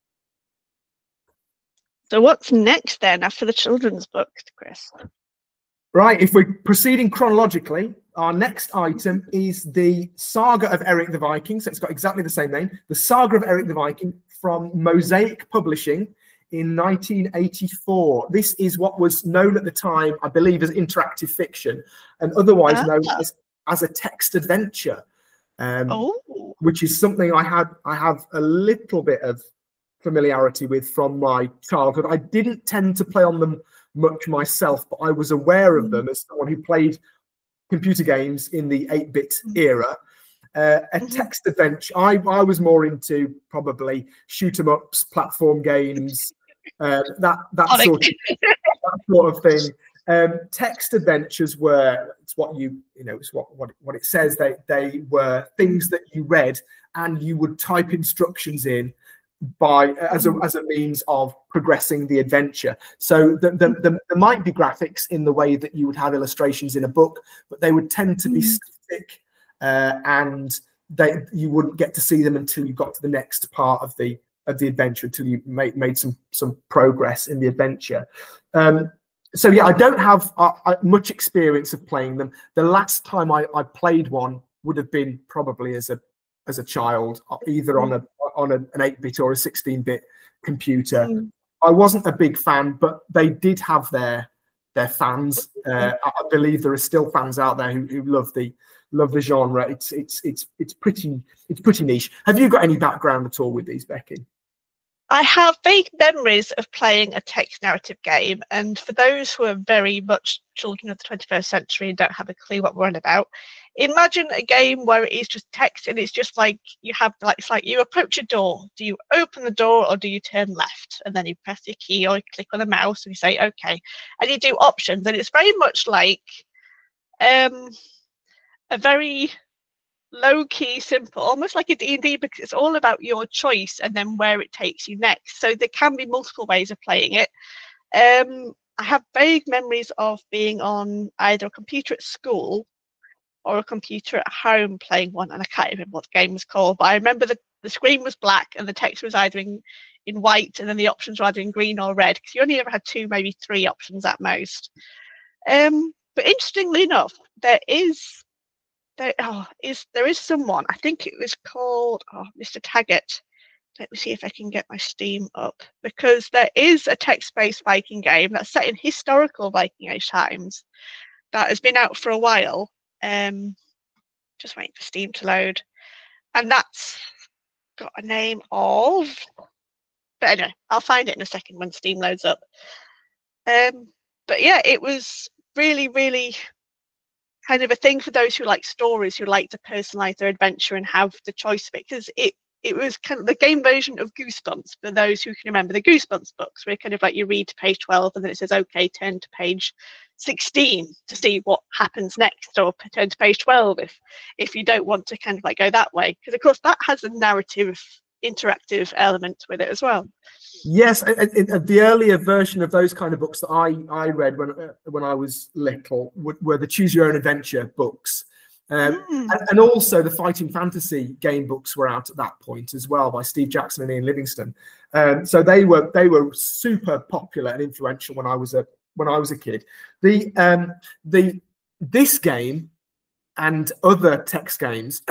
So what's next then after the children's book, Chris? Right, if we're proceeding chronologically, our next item is the Saga of Eric the Viking. So it's got exactly the same name. The Saga of Eric the Viking from Mosaic Publishing in 1984. This is what was known at the time, I believe, as interactive fiction, and otherwise known as a text adventure, which is something I have a little bit of familiarity with from my childhood. I didn't tend to play on them much myself, but I was aware of them as someone who played computer games in the 8-bit era. A text adventure. I was more into probably shoot 'em ups, platform games, that sort of thing. Text adventures were, it's what it's what it says. They were things that you read and you would type instructions in as a means of progressing the adventure. So there might be graphics in the way that you would have illustrations in a book, but they would tend to be static, and you wouldn't get to see them until you got to the next part of the adventure, until you made some progress in the adventure. So yeah, I don't have much experience of playing them. The last time I played one would have been probably as a child, either on on an 8-bit or a 16-bit computer. I wasn't a big fan, but they did have their fans. I believe there are still fans out there who love the genre. It's pretty niche. Have you got any background at all with these, Becky? I have vague memories of playing a text narrative game, and for those who are very much children of the 21st century and don't have a clue what we're on about, imagine a game where it is just text and it's just like you have it's like you approach a door. Do you open the door or do you turn left? And then you press your key or you click on the mouse and you say okay, and you do options, and it's very much like a very low-key, simple, almost like a D&D, because it's all about your choice and then where it takes you next. So there can be multiple ways of playing it. I have vague memories of being on either a computer at school or a computer at home playing one, and I can't remember what the game was called, but I remember the screen was black and the text was either in white, and then the options were either in green or red, because you only ever had 2, maybe 3 options at most. But interestingly enough, there is someone, I think it was called Mr. Taggart. Let me see if I can get my Steam up, because there is a text-based Viking game that's set in historical Viking Age times that has been out for a while. Just waiting for Steam to load, and that's got a name of, but anyway, I'll find it in a second when Steam loads up. But yeah, it was really, really kind of a thing for those who like stories, who like to personalize their adventure and have the choice of it, because it was kind of the game version of Goosebumps, for those who can remember the Goosebumps books, where kind of like you read to page 12 and then it says, okay, turn to page 16 to see what happens next, or turn to page 12 if you don't want to kind of like go that way, because of course that has a narrative interactive element with it as well. Yes, the earlier version of those kind of books that I read when I was little were the Choose Your Own Adventure books. And also the Fighting Fantasy game books were out at that point as well, by Steve Jackson and Ian Livingstone. So they were super popular and influential when I was a kid. This game and other text games,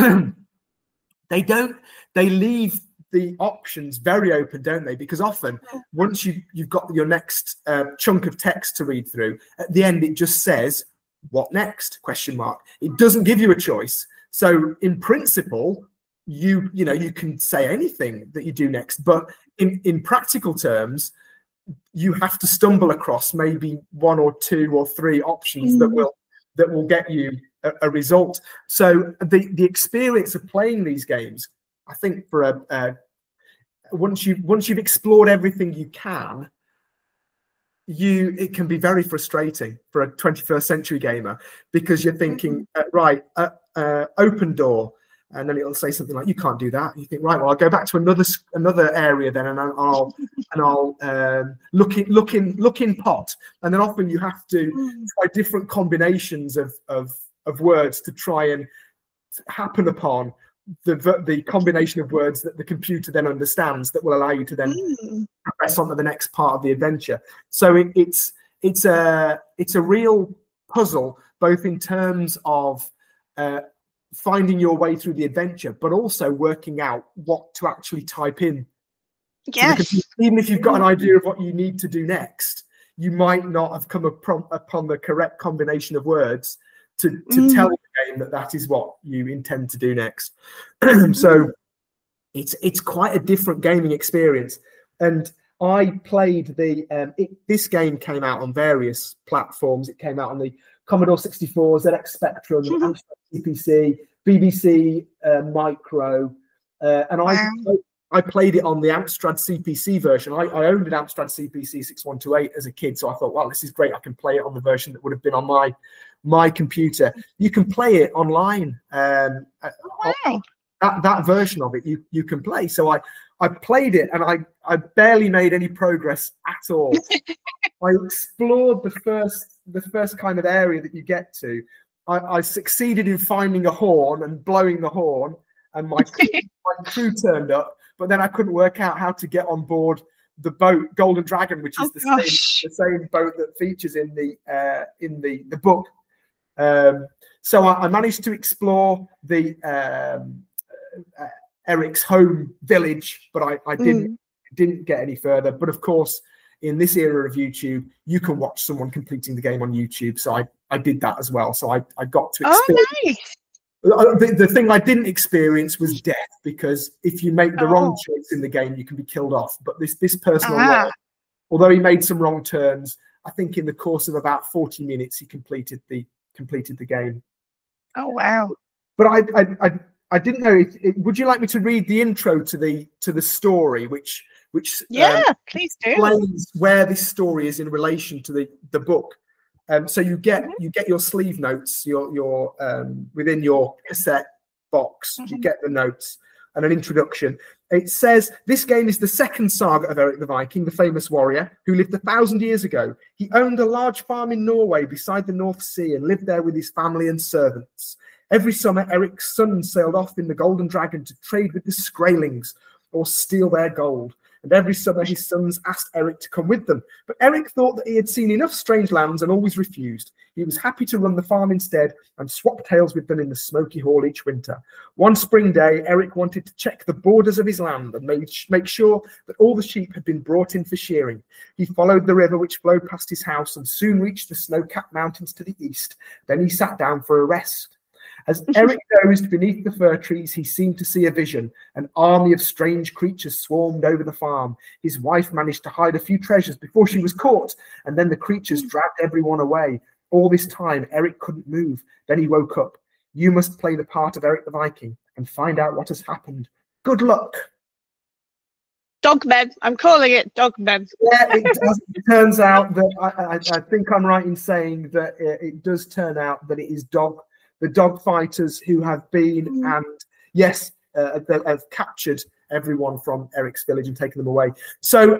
they leave the options very open, don't they? Because often once you've got your next chunk of text to read through, at the end it just says, what next? ? It doesn't give you a choice. So in principle, you can say anything that you do next, but in practical terms, you have to stumble across maybe 1 or 2 or 3 options that will get you a result. So the experience of playing these games, I think, for once you've explored everything you can, it can be very frustrating for a 21st century gamer, because you're thinking, open door, and then it'll say something like, you can't do that. You think, right, well, I'll go back to another area then, and I'll look in pot, and then often you have to try different combinations of words to try and happen upon the combination of words that the computer then understands, that will allow you to then progress on to the next part of the adventure. So it's a real puzzle, both in terms of finding your way through the adventure, but also working out what to actually type in. Yes. Even if you've got an idea of what you need to do next, you might not have come upon the correct combination of words to tell the game that is what you intend to do next. So it's quite a different gaming experience. And I played this game came out on various platforms. It came out on the Commodore 64, ZX Spectrum, Amstrad CPC, BBC Micro, and I played it on the Amstrad CPC version. I owned an Amstrad CPC 6128 as a kid, so I thought, well, this is great. I can play it on the version that would have been on my computer. You can play it online. That version of it you can play. So I played it, and I barely made any progress at all. I explored the first kind of area that you get to. I succeeded in finding a horn and blowing the horn, and my crew turned up, but then I couldn't work out how to get on board the boat Golden Dragon, which is the same boat that features in the book. So I managed to explore the Eric's home village, but I didn't get any further. But of course, in this era of YouTube, you can watch someone completing the game on YouTube. So I did that as well. So I got to experience. Oh, nice. The thing I didn't experience was death, because if you make the wrong choice in the game, you can be killed off. But this person, although he made some wrong turns, I think in the course of about 40 minutes he completed the game. Oh wow! But I didn't know. Would you like me to read the intro to the story, which please do, explains where this story is in relation to the book? So you get your sleeve notes, your within your cassette box, you get the notes and an introduction. It says, this game is the second saga of Eric the Viking, the famous warrior who lived 1,000 years ago. He owned a large farm in Norway beside the North Sea and lived there with his family and servants. Every summer, Eric's sons sailed off in the Golden Dragon to trade with the Skraelings or steal their gold. And every summer his sons asked Eric to come with them. But Eric thought that he had seen enough strange lands and always refused. He was happy to run the farm instead and swap tales with them in the smoky hall each winter. One spring day, Eric wanted to check the borders of his land and make sure that all the sheep had been brought in for shearing. He followed the river which flowed past his house and soon reached the snow-capped mountains to the east. Then he sat down for a rest. As Eric dozed beneath the fir trees, he seemed to see a vision. An army of strange creatures swarmed over the farm. His wife managed to hide a few treasures before she was caught, and then the creatures dragged everyone away. All this time, Eric couldn't move. Then he woke up. You must play the part of Eric the Viking and find out what has happened. Good luck. Dogmen. I'm calling it Dogmen. Yeah, it does. It turns out that I think I'm right in saying that it does turn out that it is the dog fighters who have been and yes, have captured everyone from Eric's village and taken them away. So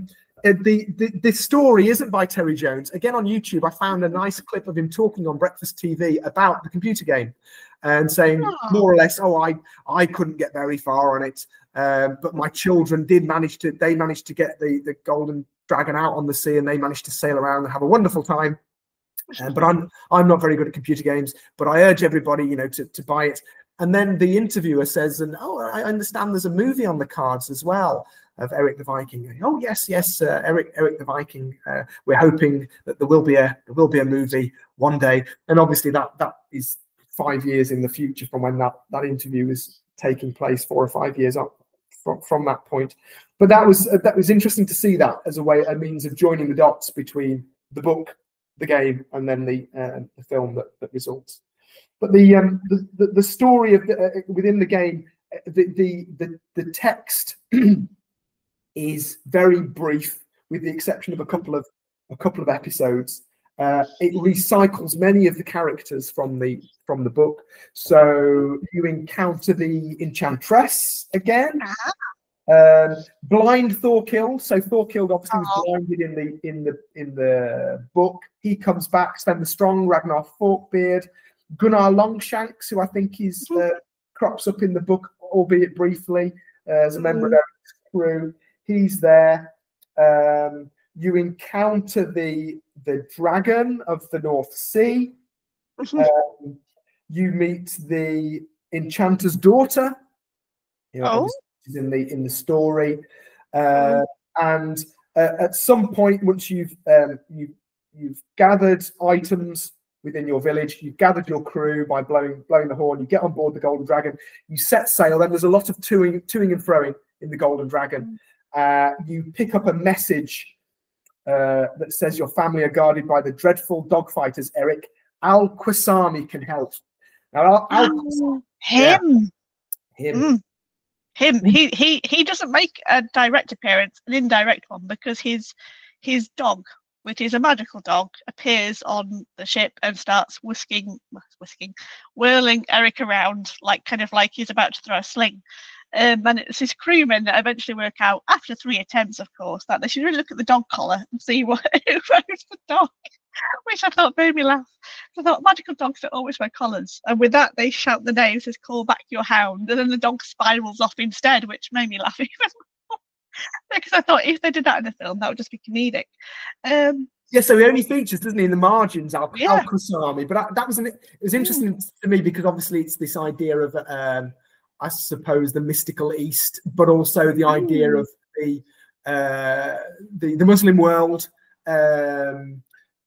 the story isn't by Terry Jones. Again, on YouTube, I found a nice clip of him talking on Breakfast TV about the computer game and saying more or less, I couldn't get very far on it, but my children managed to get the Golden Dragon out on the sea, and they managed to sail around and have a wonderful time. But I'm not very good at computer games, but I urge everybody, to buy it. And then the interviewer says, and I understand there's a movie on the cards as well of Eric the Viking. Oh yes, Eric the Viking. We're hoping that there will be a movie one day. And obviously that is 5 years in the future from when that interview is taking place, 4 or 5 years up from that point. But that was interesting to see that as a means of joining the dots between the book, the game, and then the film that results. But the story of within the game, the text is very brief, with the exception of a couple of episodes. It recycles many of the characters from the book. So you encounter the Enchantress again. Blind Thorkild. So Thorkild obviously was blinded in the book. He comes back. Sven the Strong, Ragnar Forkbeard, Gunnar Longshanks, who I think is crops up in the book, albeit briefly, as a member of Eric's crew. He's there. You encounter the dragon of the North Sea. You meet the enchanter's daughter. Is in the story, and at some point, once you've gathered items within your village, you've gathered your crew by blowing the horn, you get on board the Golden Dragon, you set sail. Then there's a lot of toing and froing in the Golden Dragon. You pick up a message that says your family are guarded by the dreadful dog fighters. Eric Al-Qasami can help. Now, him. He doesn't make a direct appearance, an indirect one, because his dog, which is a magical dog, appears on the ship and starts whirling Eric around like he's about to throw a sling. And it's his crewmen that eventually work out, after 3 attempts, of course, that they should really look at the dog collar and see who owns the dog, which I thought made me laugh. I thought magical dogs don't always wear collars, and with that they shout the name, says "Call back your hound," and then the dog spirals off instead, which made me laugh even more. Because I thought if they did that in the film, that would just be comedic. So he only features, doesn't he, in the margins, Al-Qasami. But it was interesting to me because obviously it's this idea of I suppose, the mystical East, but also the idea of the Muslim world, and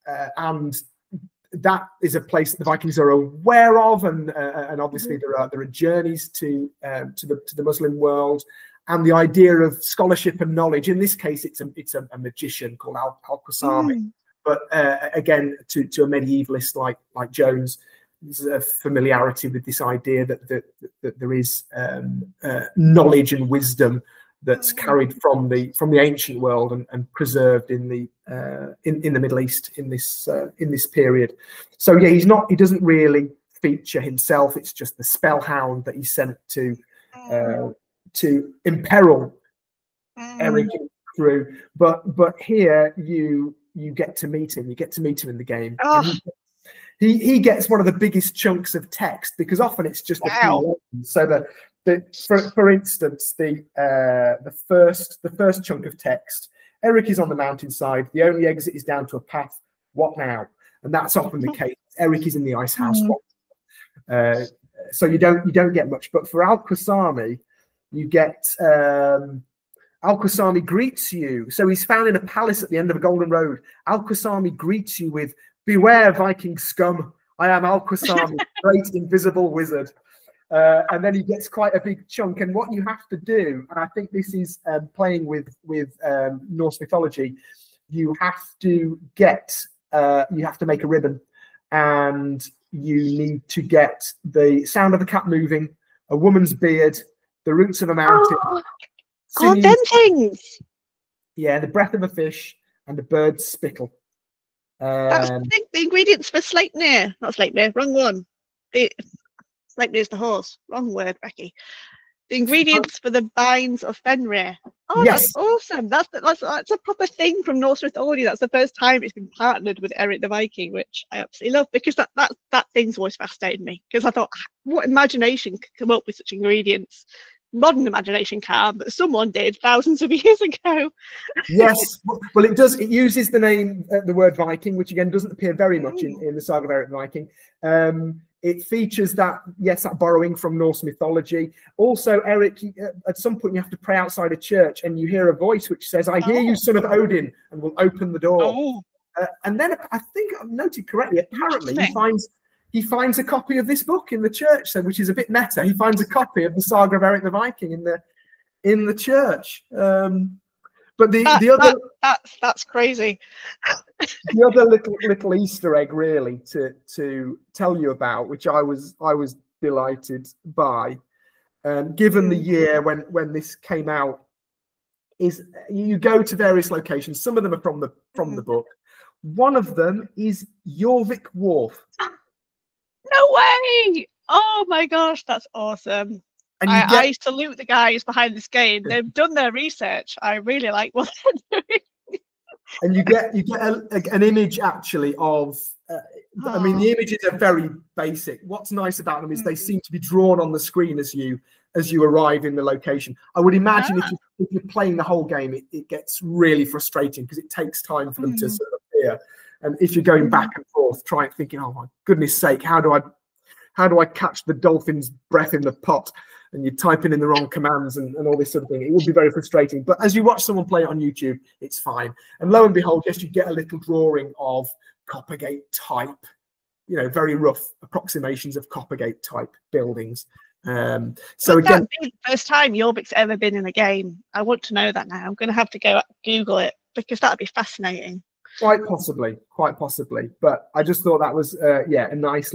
that is a place that the Vikings are aware of, and obviously there are journeys to the Muslim world, and the idea of scholarship and knowledge. In this case, it's a magician called Al-Qasami, but again, to a medievalist like Jones, there's a familiarity with this idea that there is knowledge and wisdom that's carried from the ancient world and preserved in the Middle East in this period. So yeah, he doesn't really feature himself. It's just the spellhound that he's sent to imperil Eric and crew. But here you get to meet him. You get to meet him in the game. Oh. He gets one of the biggest chunks of text, because often it's just a few lines. So for instance, the first chunk of text, Eric is on the mountainside. The only exit is down to a path. What now? And that's often the case. Eric is in the ice house. So you don't get much. But for Al-Qasami, you get Al-Qasami greets you. So he's found in a palace at the end of a golden road. Al-Qasami greets you with, "Beware, Viking scum. I am Al-Qasami, great invisible wizard." And then he gets quite a big chunk. And what you have to do, and I think this is playing with Norse mythology, you have to make a ribbon, and you need to get the sound of a cat moving, a woman's beard, the roots of a mountain. Oh, them things. Yeah, the breath of a fish and the bird's spittle. That's the ingredients for Sleipnir. Not Sleipnir, wrong one. Sleipnir is the horse. Wrong word, Becky. The ingredients for the vines of Fenrir. Oh, yes. That's awesome. That's a proper thing from Norse mythology. That's the first time it's been partnered with Eric the Viking, which I absolutely love, because that thing's always fascinated me. Because I thought, what imagination could come up with such ingredients? Modern imagination can't, but someone did thousands of years ago. Yes, well, it does. It uses the word Viking, which again doesn't appear very much in the Saga of Eric the Viking. It features that borrowing from Norse mythology. Also, Eric, at some point you have to pray outside a church, and you hear a voice which says, "I hear you, son of Odin," and will open the door. And then I think I've noted correctly. Apparently, he finds a copy of this book in the church, so which is a bit meta. He finds a copy of the Saga of Eric the Viking in the church. But that's crazy. The other little Easter egg, really, to tell you about, which I was delighted by, given the year when this came out, is you go to various locations. Some of them are from the book. One of them is Jorvik Wharf. No way! Oh my gosh, that's awesome. And I salute the guys behind this game. They've done their research. I really like what they're doing. And you get an image actually of. I mean, the images are very basic. What's nice about them is they seem to be drawn on the screen as you arrive in the location. I would imagine if you're playing the whole game, it gets really frustrating because it takes time for them to sort of appear. And if you're going back and forth, thinking, "Oh my goodness sake, how do I catch the dolphin's breath in the pot?" And you're typing in the wrong commands and all this sort of thing. It would be very frustrating. But as you watch someone play it on YouTube, it's fine. And lo and behold, yes, you get a little drawing of Coppergate type, very rough approximations of Coppergate type buildings. So Would again, that be the first time Jorvik's ever been in a game? I want to know that now. I'm going to have to go Google it, because that'd be fascinating. Quite possibly. But I just thought that was a nice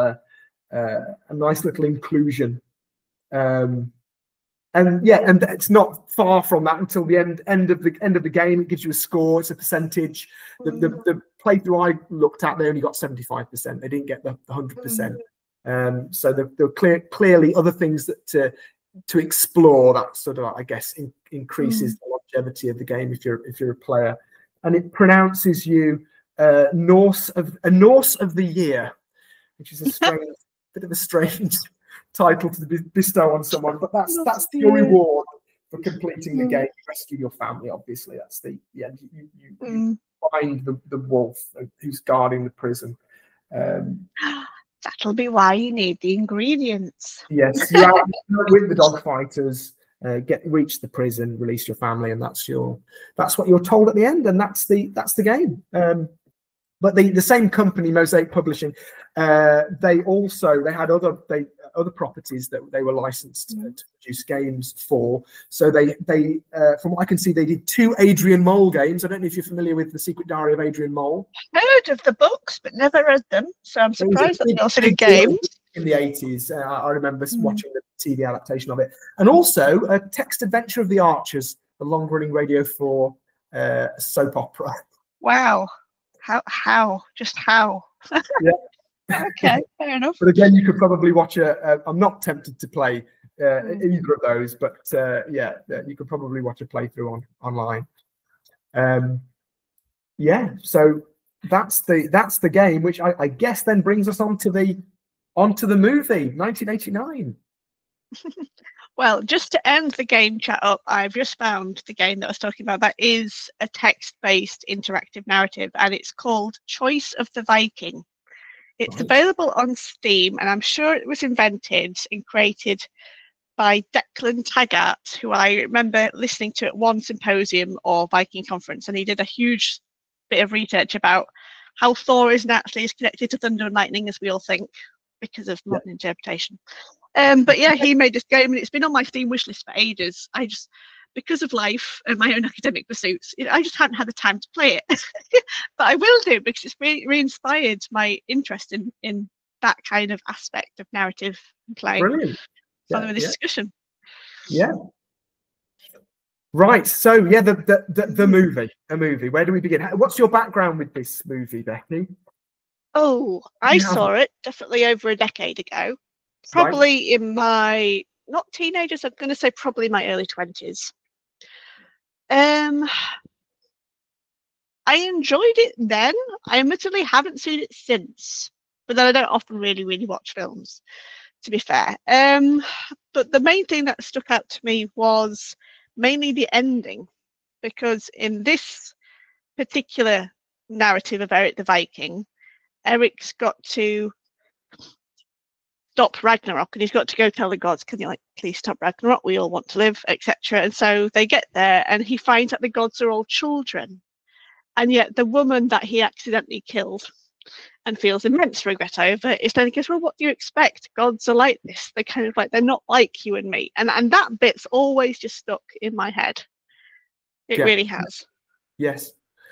little inclusion. And it's not far from that until the end of the game. It gives you a score. It's a percentage. The playthrough I looked at, they only got 75%. They didn't get the 100%. So there were clearly other things that to explore. That sort of, I guess, increases the longevity of the game if you're a player. And it pronounces you Norse of the Year, which is a bit of a strange title to bestow on someone, but that's your reward for completing the game. You rescue your family, obviously. That's the end. You find the wolf who's guarding the prison. That'll be why you need the ingredients. Yes, you out with the dog fighters, reach the prison, release your family, and that's what you're told at the end, and that's the game. But the same company, Mosaic Publishing, they had other properties that they were licensed to produce games for. So they from what I can see, they did 2 Adrian Mole games. I don't know if you're familiar with The Secret Diary of Adrian Mole. Heard of the books, but never read them. So I'm surprised that they also did games. In the 80s, I remember watching the TV adaptation of it. And also a Text Adventure of the Archers, the long-running Radio 4 soap opera. Wow. How? Just how? Yeah. Okay, fair enough. But again, you could probably watch I'm not tempted to play either of those, but you could probably watch a playthrough online. So that's the game, which I guess then brings us onto the movie, 1989. Well, just to end the game chat up, I've just found the game that I was talking about. That is a text-based interactive narrative, and it's called Choice of the Viking. It's available on Steam, and I'm sure it was invented and created by Declan Taggart, who I remember listening to at one symposium or Viking conference, and he did a huge bit of research about how Thor isn't actually as connected to thunder and lightning as we all think because of modern interpretation. But yeah, he made this game, and it's been on my Steam wishlist for ages. Because of life and my own academic pursuits, I just hadn't had the time to play it. But I will do, because it's re-inspired my interest in that kind of aspect of narrative and playing. Brilliant. Following this discussion. Yeah. Right. So yeah, the movie. Where do we begin? What's your background with this movie, Becky? Oh, I saw it definitely over a decade ago. Probably in my, not teenagers, I'm going to say probably my early 20s. I enjoyed it then. I admittedly haven't seen it since, but then I don't often really watch films, to be fair. But the main thing that stuck out to me was mainly the ending, because in this particular narrative of Eric the Viking, Eric's got to stop Ragnarok, and he's got to go tell the gods, can you please stop Ragnarok, we all want to live, etc. And so they get there, and he finds that the gods are all children, and yet the woman that he accidentally killed and feels immense regret over is then he goes, well, what do you expect? Gods are like this. They're kind of they're not like you and me. And that bit's always just stuck in my head. It really has. Yes.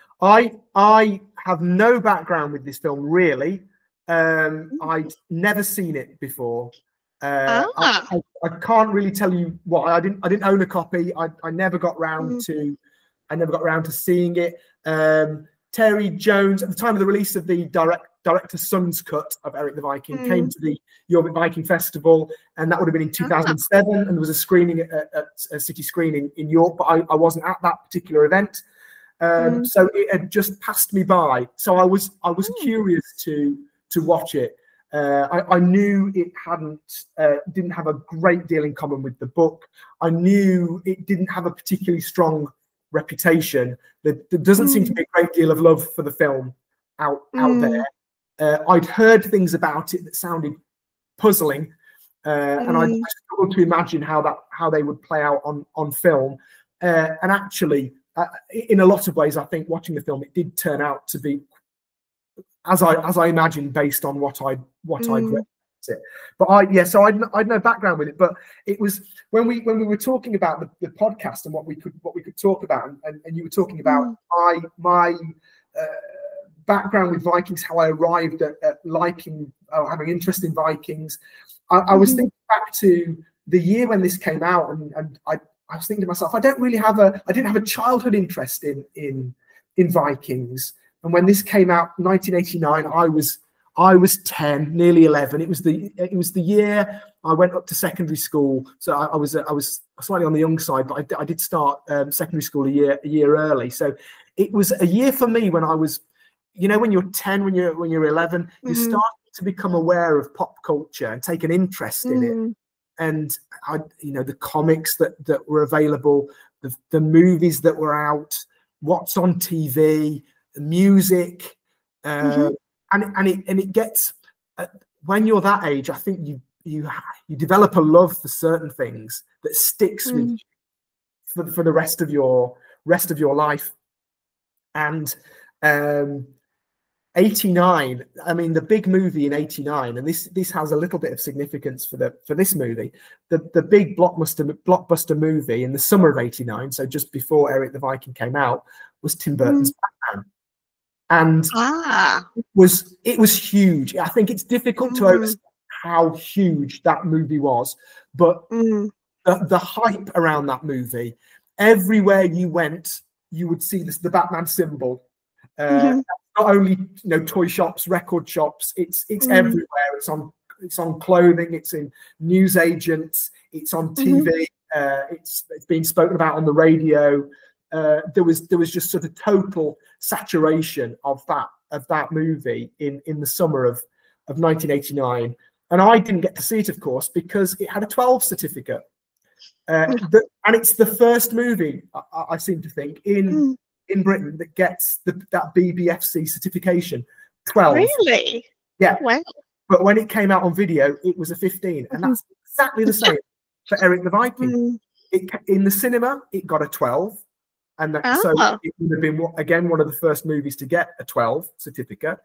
I have no background with this film, really. I'd never seen it before. I can't really tell you why. I didn't own a copy. I never got round to seeing it. Terry Jones, at the time of the release of the director's son's cut of Eric the Viking, came to the Jorvik Viking Festival, and that would have been in 2007. And there was a screening at a city screening in York, but I wasn't at that particular event. So it had just passed me by. So I was curious to watch it. I knew it didn't have a great deal in common with the book. I knew it didn't have a particularly strong reputation. There doesn't seem to be a great deal of love for the film out there. I'd heard things about it that sounded puzzling, and I struggled to imagine how they would play out on film. And actually, in a lot of ways, I think watching the film, it did turn out to be as I imagined, based on what I'd read. It. But I'd no background with it. But it was when we were talking about the podcast and what we could talk about, and you were talking about my background with Vikings, how I arrived at liking or having interest in Vikings. I was thinking back to the year when this came out, and I was thinking to myself, I didn't have a childhood interest in Vikings. And when this came out, 1989, I was 10, nearly 11. It was the year I went up to secondary school. So I was slightly on the young side, but I did start secondary school a year early. So it was a year for me when I was, when you're 10, when you're 11, you start to become aware of pop culture and take an interest in it. And the comics that were available, the movies that were out, what's on TV, the music, and it gets when you're that age, I think you develop a love for certain things that sticks with you for the rest of your life. And 89, I mean, the big movie in 89, and this has a little bit of significance for this movie. The big blockbuster movie in the summer of 89, so just before Eric the Viking came out, was Tim Burton's Batman. And it was huge. I think it's difficult to overstate how huge that movie was, but the hype around that movie, everywhere you went, you would see the Batman symbol. Not only toy shops, record shops, it's everywhere. It's on clothing, it's in newsagents, it's on TV, it's being spoken about on the radio. There was just sort of total saturation of that movie in the summer of 1989, and I didn't get to see it, of course, because it had a 12 certificate, and it's the first movie I seem to think in Britain that gets that BBFC certification. 12. Really? Yeah. Wow. But when it came out on video, it was a 15, and that's exactly the same for Eric the Viking. In the cinema, it got a 12, and so it would have been again one of the first movies to get a 12 certificate.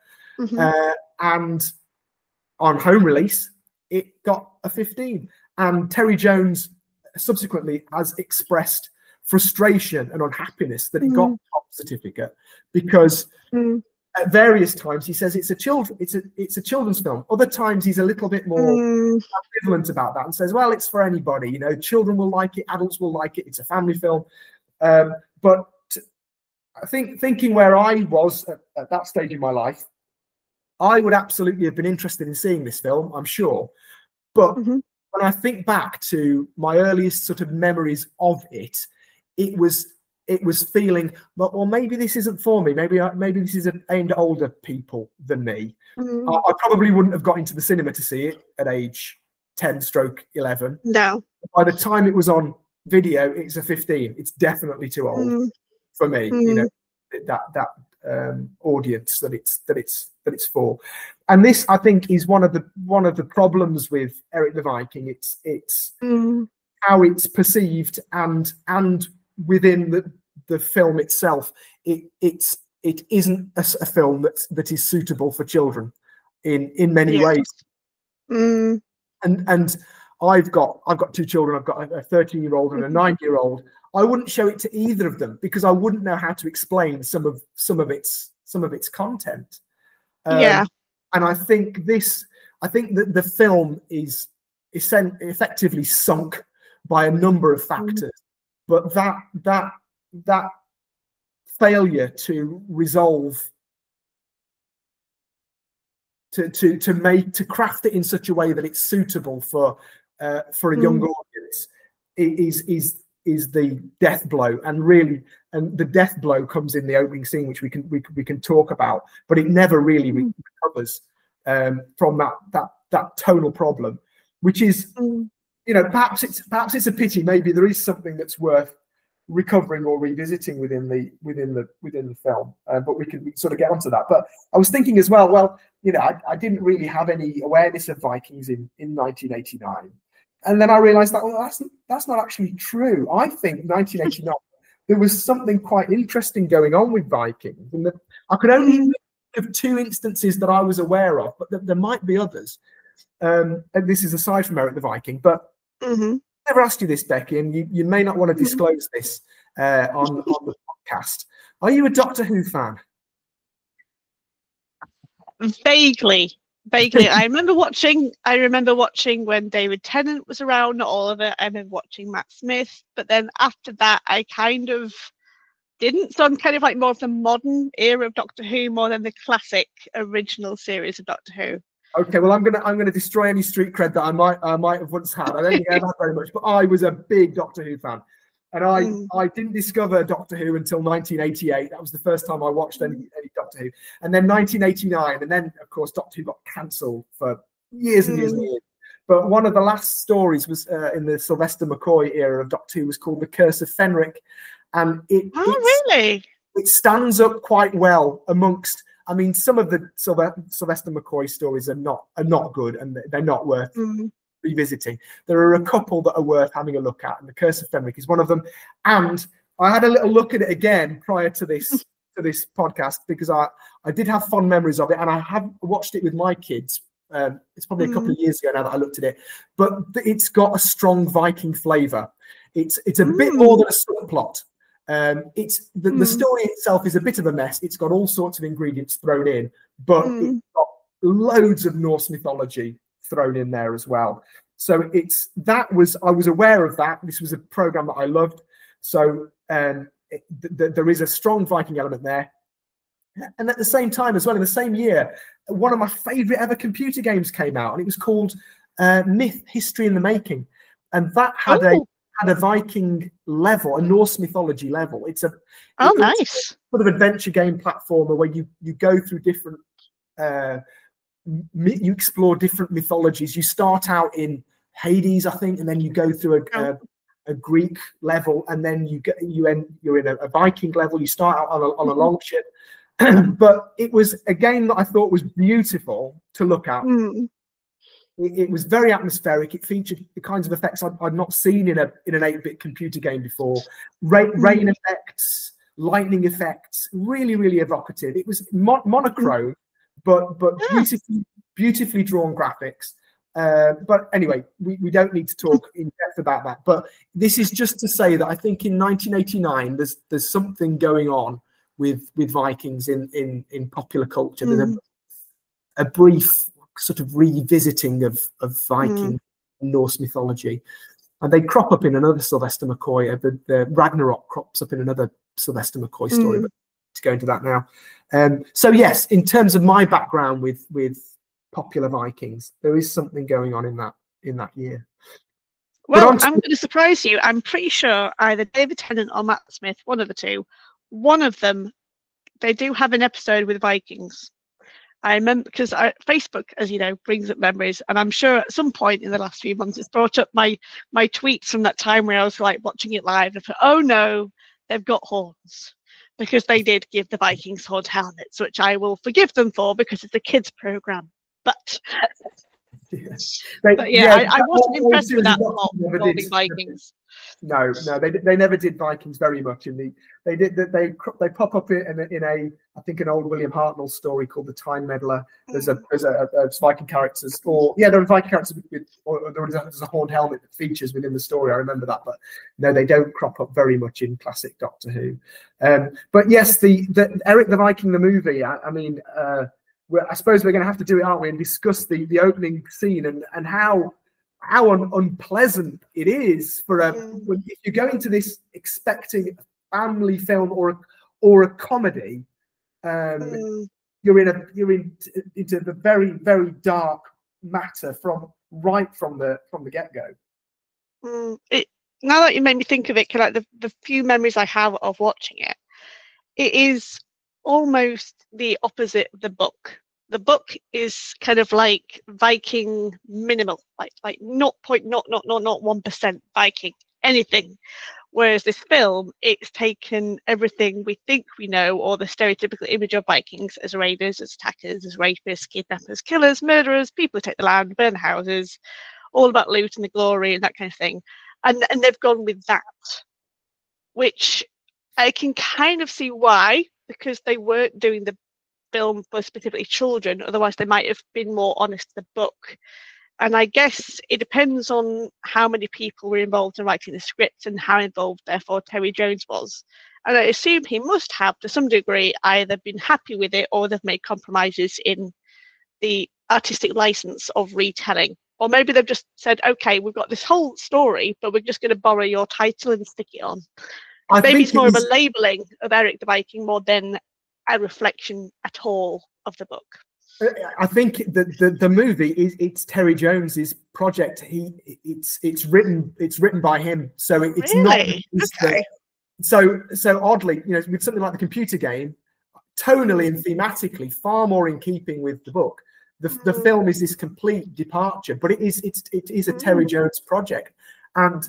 And on home release, it got a 15. And Terry Jones subsequently has expressed frustration and unhappiness that he got the top certificate, because at various times he says it's a children's film. Other times he's a little bit more ambivalent about that and says, well, it's for anybody, children will like it, adults will like it, it's a family film. But I think, thinking where I was at that stage in my life, I would absolutely have been interested in seeing this film, I'm sure. But when I think back to my earliest sort of memories of it, it was feeling, well, maybe this isn't for me. Maybe this is aimed at older people than me. I probably wouldn't have got into the cinema to see it at age 10/11. No. By the time it was on video, it's a 15. It's definitely too old for me. That audience that it's for. And this, I think, is one of the problems with Eric the Viking. It's how it's perceived, and within the film itself, it isn't a film that is suitable for children in many ways. And I've got two children. I've got a 13-year-old and a 9-year-old. I wouldn't show it to either of them because I wouldn't know how to explain some of its content. And I think that the film is effectively sunk by a number of factors. But that failure to resolve, to craft it in such a way that it's suitable for a young audience is the death blow. And the death blow comes in the opening scene, which we can talk about, but it never really recovers from that tonal problem, which is. Perhaps it's a pity. Maybe there is something that's worth recovering or revisiting within the film, but we can sort of get onto that. But I was thinking as well. Well, I didn't really have any awareness of Vikings in 1989, and then I realised that that's not actually true. I think 1989 there was something quite interesting going on with Vikings, and I could only think of 2 instances that I was aware of, but there might be others. And this is aside from Eric the Viking, but I never asked you this, Becky, and you may not want to disclose this on the podcast. Are you a Doctor Who fan? Vaguely. I remember watching when David Tennant was around, not all of it. I remember watching Matt Smith, but then after that, I kind of didn't. So I'm kind of like more of the modern era of Doctor Who more than the classic original series of Doctor Who. Okay, well, I'm gonna destroy any street cred that I might have once had. I don't think I have very much, but I was a big Doctor Who fan, and I didn't discover Doctor Who until 1988. That was the first time I watched any Doctor Who, and then 1989, and then of course Doctor Who got cancelled for years and years and years. But one of the last stories was in the Sylvester McCoy era of Doctor Who was called The Curse of Fenric, and it stands up quite well amongst I mean, some of the Sylvester McCoy stories are not good, and they're not worth revisiting. There are a couple that are worth having a look at, and The Curse of Fenric is one of them. And I had a little look at it again prior to this podcast, because I did have fond memories of it, and I have watched it with my kids. It's probably a couple of years ago now that I looked at it, but it's got a strong Viking flavour. It's a bit more than a subplot. The story itself is a bit of a mess. It's got all sorts of ingredients thrown in, but it's got loads of Norse mythology thrown in there as well. So I was aware of that. This was a program that I loved. So there is a strong Viking element there. And at the same time as well, in the same year, one of my favorite ever computer games came out, and it was called Myth, History in the Making. And that had a Viking level, a Norse mythology level. It's nice sort of adventure game platformer where you go through different, you explore different mythologies. You start out in Hades, I think, and then you go through a Greek level, and then you're in a Viking level. You start out on a long ship. But it was a game that I thought was beautiful to look at. It was very atmospheric. It featured the kinds of effects I'd not seen in an 8-bit computer game before. Rain effects, lightning effects, really, really evocative. It was monochrome, but beautifully drawn graphics. But anyway, we don't need to talk in depth about that. But this is just to say that I think in 1989 there's something going on with Vikings in popular culture. There's a brief sort of revisiting of Viking Norse mythology, and they crop up in another Sylvester McCoy. The Ragnarok crops up in another Sylvester McCoy story, but to go into that now. So yes, in terms of my background with popular Vikings, there is something going on in that year. Well, I'm going to surprise you. I'm pretty sure either David Tennant or Matt Smith, one of the two, one of them, they do have an episode with Vikings. I remember because Facebook, as you know, brings up memories, and I'm sure at some point in the last few months it's brought up my tweets from that time where I was like watching it live and thought, oh no, they've got horns, because they did give the Vikings horned helmets, which I will forgive them for because it's a kids program. But I wasn't impressed with that plot involving Vikings. No, they never did Vikings very much. They pop up in a I think an old William Hartnell story called The Time Meddler. There's a Viking characters, there are Viking characters there's a horned helmet that features within the story. I remember that, but no, they don't crop up very much in classic Doctor Who. But yes, the Eric the Viking the movie. I suppose we're going to have to do it, aren't we, and discuss the opening scene and how unpleasant it is for if you go into this expecting a family film or a comedy, you're into the very, very dark matter from the get-go. Now that you made me think of it, like the few memories I have of watching it, it is almost the opposite of the book. The book is kind of like Viking minimal, like 0.00001% Viking anything, whereas this film, it's taken everything we think we know, or the stereotypical image of Vikings, as raiders, as attackers, as rapists, kidnappers, killers, murderers, people who take the land, burn houses, all about loot and the glory and that kind of thing, and they've gone with that, which I can kind of see why, because they weren't doing the film for specifically children, otherwise they might have been more honest to the book. And I guess it depends on how many people were involved in writing the script and how involved therefore Terry Jones was, and I assume he must have to some degree either been happy with it or they've made compromises in the artistic license of retelling, or maybe they've just said, okay, we've got this whole story but we're just going to borrow your title and stick it on. Maybe it's more of a labeling of Eric the Viking more than a reflection at all of the book. I think the movie it's Terry Jones's project. It's written by him, so it's really? Not okay. So oddly, with something like the computer game, tonally and thematically far more in keeping with the book. The film is this complete departure, but it is a Terry Jones project, and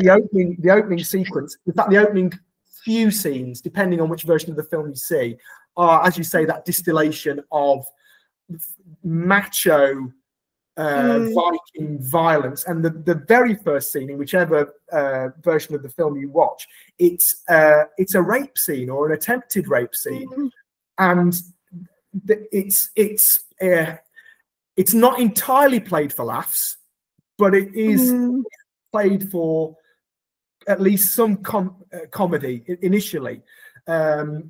the opening sequence, in fact, the opening few scenes, depending on which version of the film you see, are, as you say, that distillation of macho Viking violence. And the very first scene, in whichever version of the film you watch, it's a rape scene or an attempted rape scene, and it's not entirely played for laughs, but it is played for at least some comedy initially, and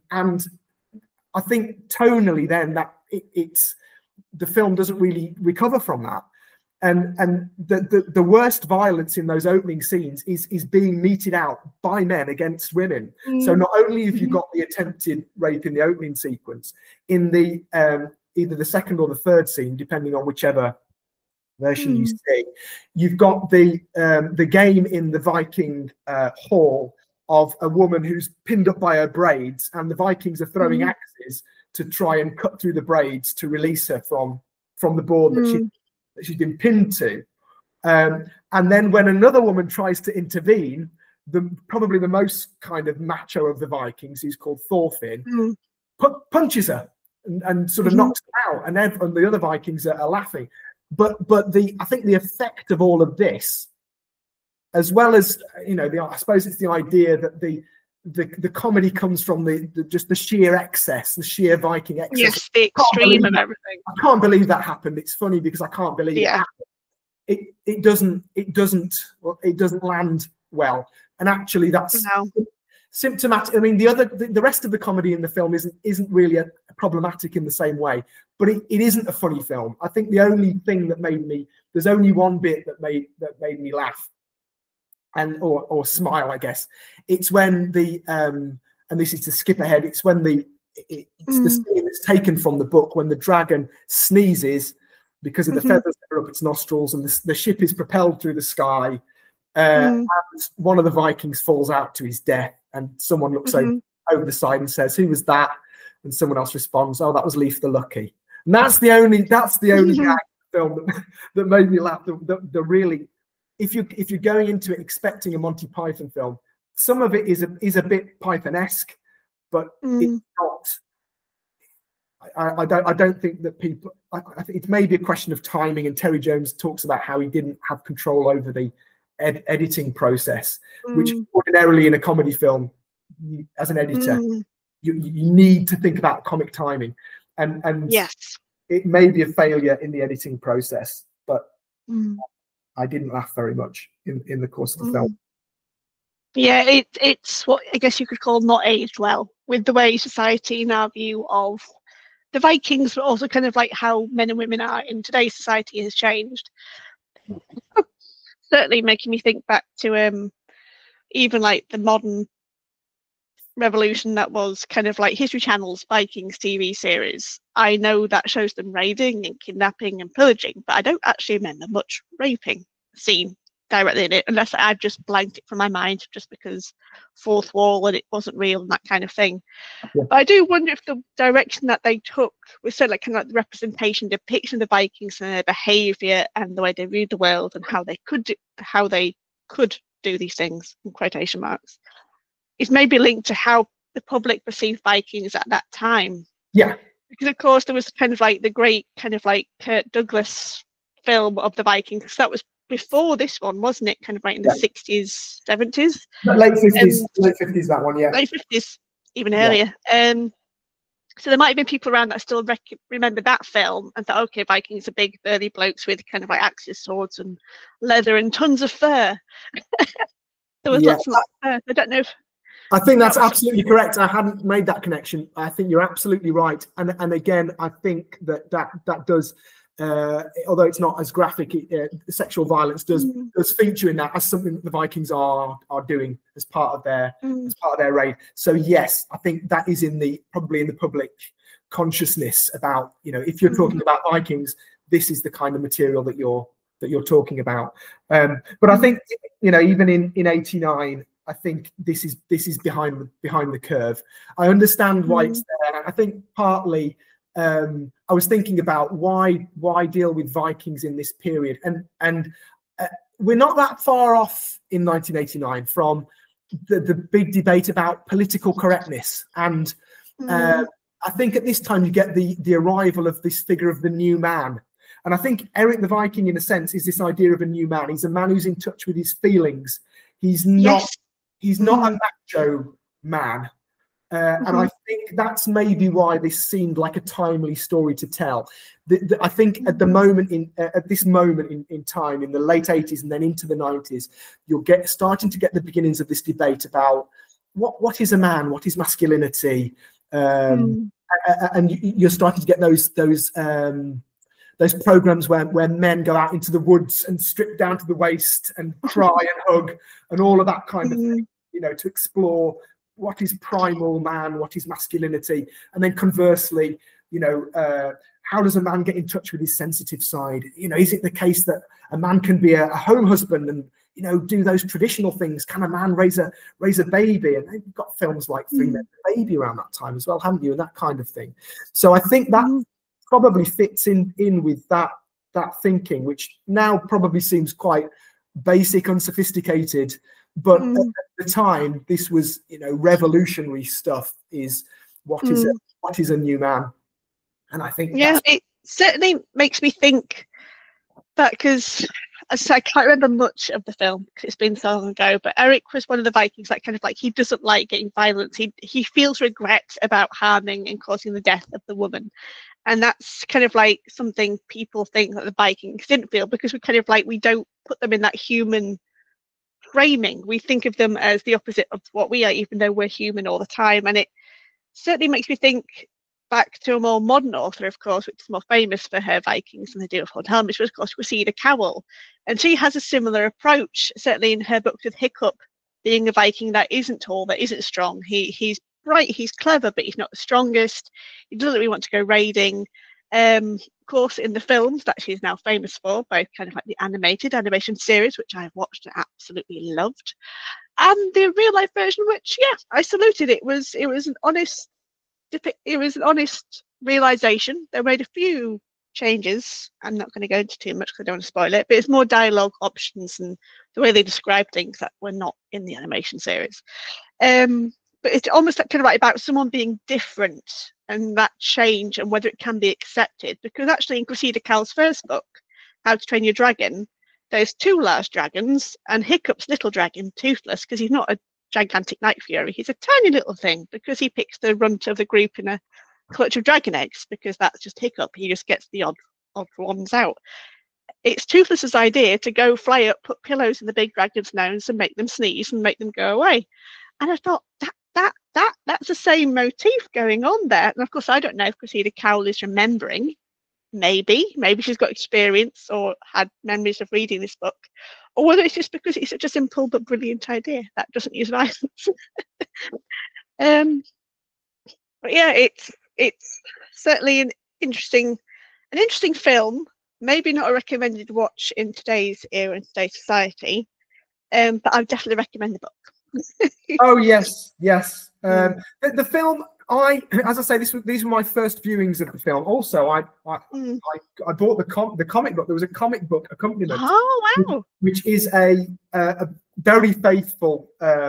I think tonally then that it's the film doesn't really recover from that, and the worst violence in those opening scenes is being meted out by men against women. So not only have you got the attempted rape in the opening sequence, in the either the second or the third scene, depending on whichever version you see, you've got the game in the Viking hall of a woman who's pinned up by her braids, and the Vikings are throwing axes to try and cut through the braids to release her from the board that she's been pinned to. And then when another woman tries to intervene, probably the most kind of macho of the Vikings, who's called Thorfinn, punches her and sort of knocks her out, and the other Vikings are laughing. But I think the effect of all of this, as well as, you know, I suppose it's the idea that the comedy comes from just the sheer excess, the sheer Viking excess. Yes, the extreme of everything. I can't believe that happened. It's funny because I can't believe it happened. It doesn't land well, and actually that's symptomatic. I mean, the rest of the comedy in the film isn't really problematic in the same way, but it isn't a funny film. I think the only thing that there's only one bit that made me laugh or smile, I guess. It's when and this is to skip ahead, it's when it's the scene that's taken from the book, when the dragon sneezes because of the feathers that are up its nostrils, and the ship is propelled through the sky, and one of the Vikings falls out to his death, and someone looks over the side and says, "Who was that?" And someone else responds, "Oh, that was Leif the Lucky." And that's the only gag film that made me laugh. The really, if you're going into it expecting a Monty Python film, some of it is a bit Python-esque, but it's not. I don't think that people. I think it's maybe a question of timing. And Terry Jones talks about how he didn't have control over the editing process, which ordinarily in a comedy film, as an editor, you need to think about comic timing, and yes, it may be a failure in the editing process, but I didn't laugh very much in the course of the film. Yeah, it's what I guess you could call not aged well with the way society now view of the Vikings, but also kind of like how men and women are in today's society has changed. Certainly making me think back to even like the modern revolution that was kind of like History Channel's Vikings TV series. I know that shows them raiding and kidnapping and pillaging, but I don't actually remember much raping scene directly in it, unless I've just blanked it from my mind just because fourth wall and it wasn't real and that kind of thing. Yeah. But I do wonder if the direction that they took was so like kind of like the representation, depiction of the Vikings and their behaviour and the way they viewed the world and how they could do these things in quotation marks is maybe linked to how the public perceived Vikings at that time. Yeah. Because of course there was kind of like the great kind of like Kirk Douglas film of the Vikings. That was before this one, wasn't it? Kind of like in the 60s, 70s? Late 50s, that one, yeah. Late 50s, even earlier. So there might have been people around that still remember that film and thought, okay, Vikings are big, burly blokes with kind of like axes, swords and leather and tons of fur. There was lots and lots of fur. I don't know if... I think that's absolutely correct. I hadn't made that connection. I think you're absolutely right. And again, I think that does... although it's not as graphic, sexual violence does feature in that as something that the Vikings are doing as part of their raid. So yes, I think that is probably in the public consciousness about, you know, if you're talking about Vikings, this is the kind of material that you're talking about. But I think, you know, even in 89, I think this is behind the curve. I understand why it's there. I think partly. I was thinking about why deal with Vikings in this period, and we're not that far off in 1989 from the big debate about political correctness and I think at this time you get the arrival of this figure of the new man. And I think Eric the Viking, in a sense, is this idea of a new man. He's a man who's in touch with his feelings. He's not a macho man. And I think that's maybe why this seemed like a timely story to tell. I think at this moment in time, in the late 80s and then into the 90s, you're starting to get the beginnings of this debate about what is a man, what is masculinity, and you're starting to get those programs where men go out into the woods and strip down to the waist and cry and hug and all of that kind of thing, to explore what is primal man, what is masculinity, and then conversely, how does a man get in touch with his sensitive side? Is it the case that a man can be a home husband and do those traditional things? Can a man raise a baby? And they've got films like Three Men and a Baby around that time as well, haven't you? And that kind of thing. So I think that probably fits in with that thinking, which now probably seems quite basic, unsophisticated, but at the time this was revolutionary stuff. Is what is a new man? And I think it certainly makes me think that, because I can't remember much of the film because it's been so long ago, but Eric was one of the Vikings that kind of like, he doesn't like getting violence. He feels regret about harming and causing the death of the woman. And that's kind of like something people think that the Vikings didn't feel, because we kind of like, we don't put them in that human framing. We think of them as the opposite of what we are, even though we're human all the time. And it certainly makes me think back to a more modern author, of course, which is more famous for her Vikings than the Deal of Horned Helmet, which was, of course, Cressida Cowell. And she has a similar approach, certainly in her books, with Hiccup being a Viking that isn't tall, that isn't strong. He's bright, he's clever, but he's not the strongest. He doesn't really want to go raiding. Of course, in the films that she's now famous for, both kind of like the animation series, which I've watched and absolutely loved, and the real life version, which I saluted. It was an honest realization. They made a few changes. I'm not going to go into too much because I don't want to spoil it, but it's more dialogue options and the way they describe things that were not in the animation series. But it's almost like kind of like about someone being different and that change and whether it can be accepted. Because actually in Cressida Cowell's first book, How to Train Your Dragon, there's two large dragons, and Hiccup's little dragon, Toothless, because he's not a gigantic night fury, he's a tiny little thing, because he picks the runt of the group in a clutch of dragon eggs, because that's just Hiccup. He just gets the odd ones out. It's Toothless's idea to go fly up, put pillows in the big dragon's nose and make them sneeze and make them go away. And I thought that's the same motif going on there. And of course, I don't know if Cressida Cowell is remembering. Maybe she's got experience or had memories of reading this book, or whether it's just because it's such a simple but brilliant idea that doesn't use violence. But it's certainly an interesting film. Maybe not a recommended watch in today's era and today's society, but I would definitely recommend the book. Oh yes. The film, as I say, these were my first viewings of the film. Also, I bought the comic book. There was a comic book accompaniment. Oh wow! Which is a very faithful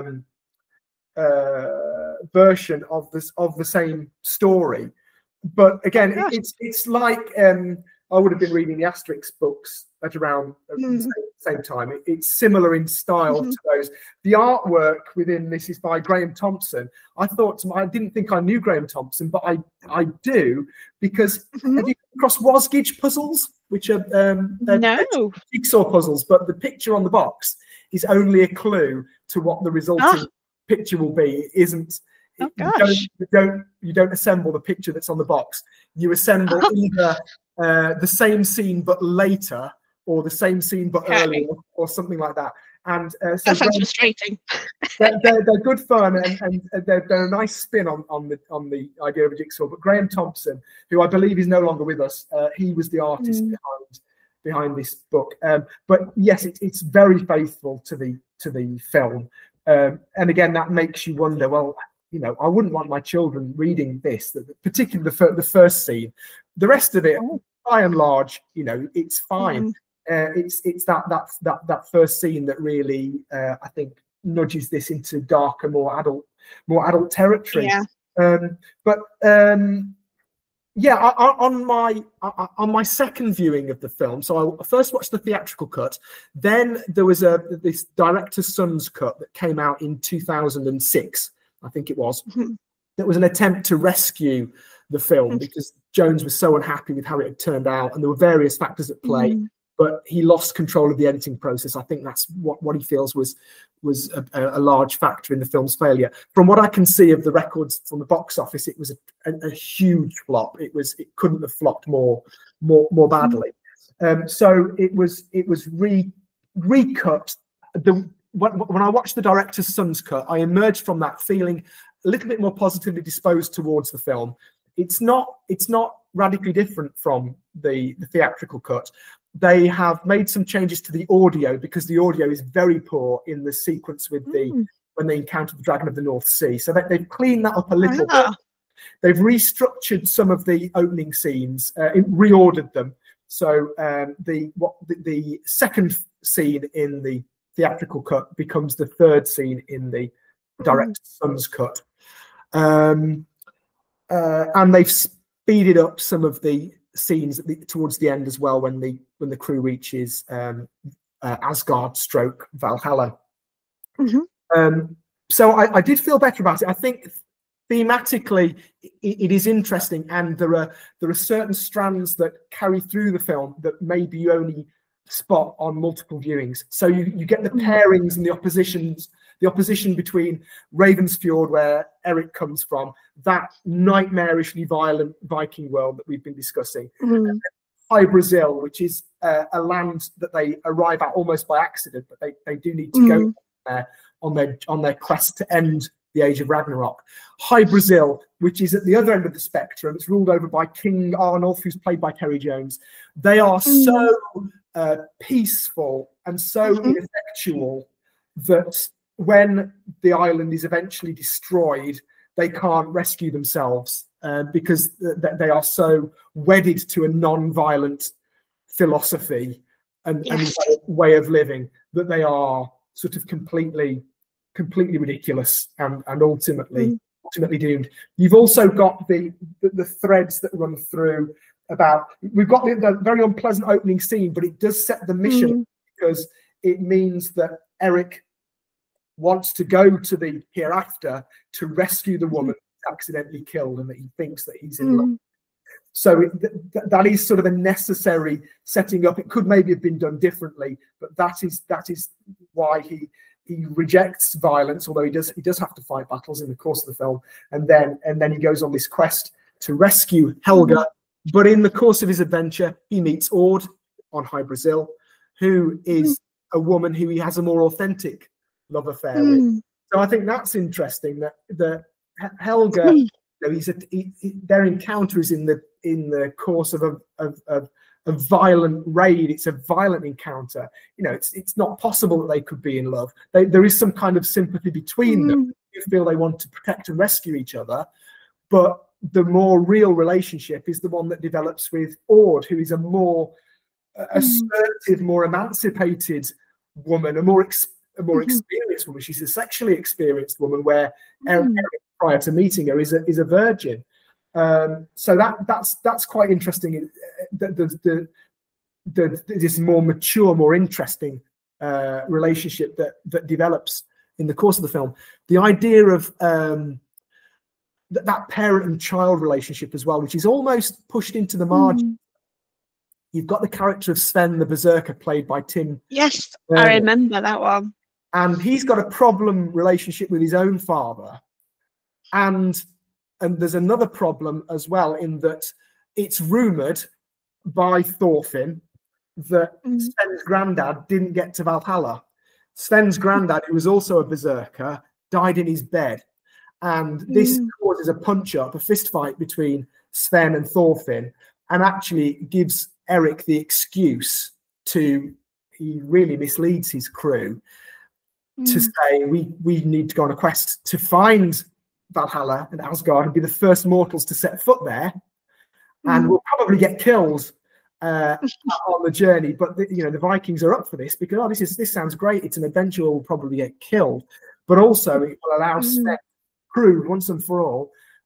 version of the same story. But again, it's like I would have been reading the Asterix books at around the same time. It's similar in style to those. The artwork within this is by Graham Thompson. I didn't think I knew Graham Thompson, but I do, because have you come across Wasgage puzzles, which are jigsaw puzzles, but the picture on the box is only a clue to what the resulting picture will be. It isn't. Oh, gosh. You don't assemble the picture that's on the box. You assemble either the same scene but later, or the same scene but earlier, or something like that. And so that sounds frustrating. They're good fun, and they're a nice spin on the idea of a jigsaw. But Graham Thompson, who I believe is no longer with us, he was the artist behind this book. But yes, it's very faithful to the film. And again, that makes you wonder, well, I wouldn't want my children reading this, particularly the first scene. The rest of it, by and large, it's fine. It's that first scene that really, I think, nudges this into darker, more adult territory. Yeah. Yeah, on my second viewing of the film, so I first watched the theatrical cut. Then there was this director's son's cut that came out in 2006, I think it was. That was an attempt to rescue the film because Jones was so unhappy with how it had turned out, and there were various factors at play. But he lost control of the editing process. I think that's what he feels was a large factor in the film's failure. From what I can see of the records from the box office, it was a huge flop. It couldn't have flopped more badly. So it was recut. When I watched the director's son's cut, I emerged from that feeling a little bit more positively disposed towards the film. It's not radically different from the theatrical cut. They have made some changes to the audio because the audio is very poor in the sequence with when they encounter the Dragon of the North Sea. So they've cleaned that up a little bit. They've restructured some of the opening scenes, reordered them. So the second scene in the theatrical cut becomes the third scene in the director's son's cut. And they've speeded up some of the scenes towards the end as well when the crew reaches Asgard / Valhalla. So I did feel better about it. I think thematically it is interesting, and there are certain strands that carry through the film that maybe you only spot on multiple viewings. So you get the pairings and the opposition between Ravensfjord, where Eric comes from, that nightmarishly violent Viking world that we've been discussing, and High Brazil, which is a land that they arrive at almost by accident, but they do need to go there on their quest to end the Age of Ragnarok. High Brazil, which is at the other end of the spectrum, it's ruled over by King Arnulf, who's played by Terry Jones. They are so peaceful and so ineffectual that when the island is eventually destroyed, they can't rescue themselves because they are so wedded to a non-violent philosophy and way of living that they are sort of completely ridiculous and ultimately doomed. You've also got the threads that run through about, we've got the very unpleasant opening scene, but it does set the mission because it means that Eric wants to go to the hereafter to rescue the woman accidentally killed and that he thinks that he's in love. So that is sort of a necessary setting up. It could maybe have been done differently, but that is why he rejects violence, although he does have to fight battles in the course of the film, and then he goes on this quest to rescue Helga. But in the course of his adventure, he meets Ord on High Brazil, who is a woman who he has a more authentic love affair with. So I think that's interesting that Helga, their encounter is in the course of a violent raid. It's a violent encounter. It's not possible that they could be in love. There is some kind of sympathy between them. You feel they want to protect and rescue each other, but the more real relationship is the one that develops with Ord, who is a more assertive, more emancipated woman, a more experienced woman. She's a sexually experienced woman, where Eric, prior to meeting her, is a virgin. So that's quite interesting. This more mature, more interesting relationship that develops in the course of the film. The idea of that parent and child relationship as well, which is almost pushed into the margin. You've got the character of Sven the Berserker, played by Tim. Yes, I remember that one. And he's got a problem relationship with his own father. And there's another problem as well, in that it's rumoured by Thorfinn that Sven's granddad didn't get to Valhalla. Sven's granddad, who was also a berserker, died in his bed. And this causes a punch-up, a fist fight between Sven and Thorfinn, and actually gives Eric the excuse he really misleads his crew to say, we need to go on a quest to find Valhalla and Asgard and be the first mortals to set foot there, and we'll probably get killed on the journey. But the Vikings are up for this because this sounds great. It's an adventure. We'll probably get killed, but also it will allow Sven crew once and for all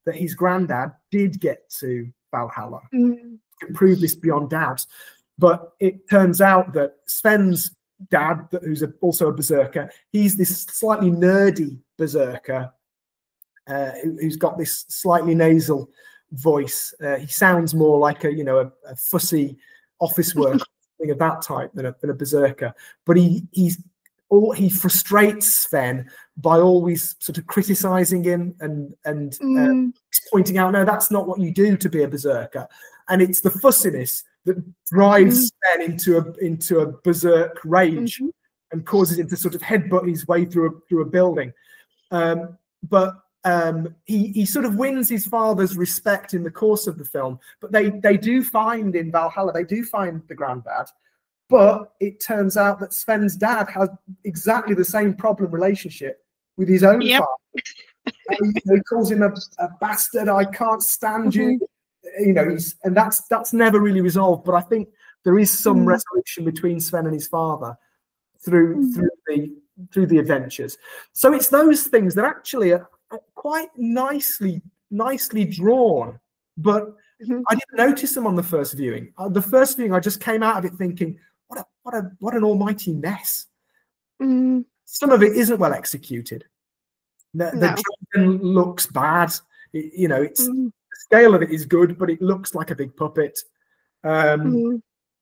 that his granddad did get to Valhalla. Mm. You can prove this beyond doubt. But it turns out that Sven's dad, who's also a berserker, he's this slightly nerdy berserker who's got this slightly nasal voice. He sounds more like a fussy office worker thing of that type than a berserker. But he frustrates Sven by always sort of criticizing him and pointing out, no, that's not what you do to be a berserker. And it's the fussiness that drives Sven into a berserk rage and causes him to sort of headbutt his way through a building. But he sort of wins his father's respect in the course of the film. But they do find in Valhalla, they do find the granddad. But it turns out that Sven's dad has exactly the same problem relationship with his own father. He calls him a bastard. I can't stand you. And that's never really resolved. But I think there is some resolution between Sven and his father through the adventures. So it's those things that actually are quite nicely drawn. But I didn't notice them on the first viewing. The first viewing, I just came out of it thinking, what an almighty mess. Some of it isn't well executed. The dragon looks bad. The scale of it is good, but it looks like a big puppet. The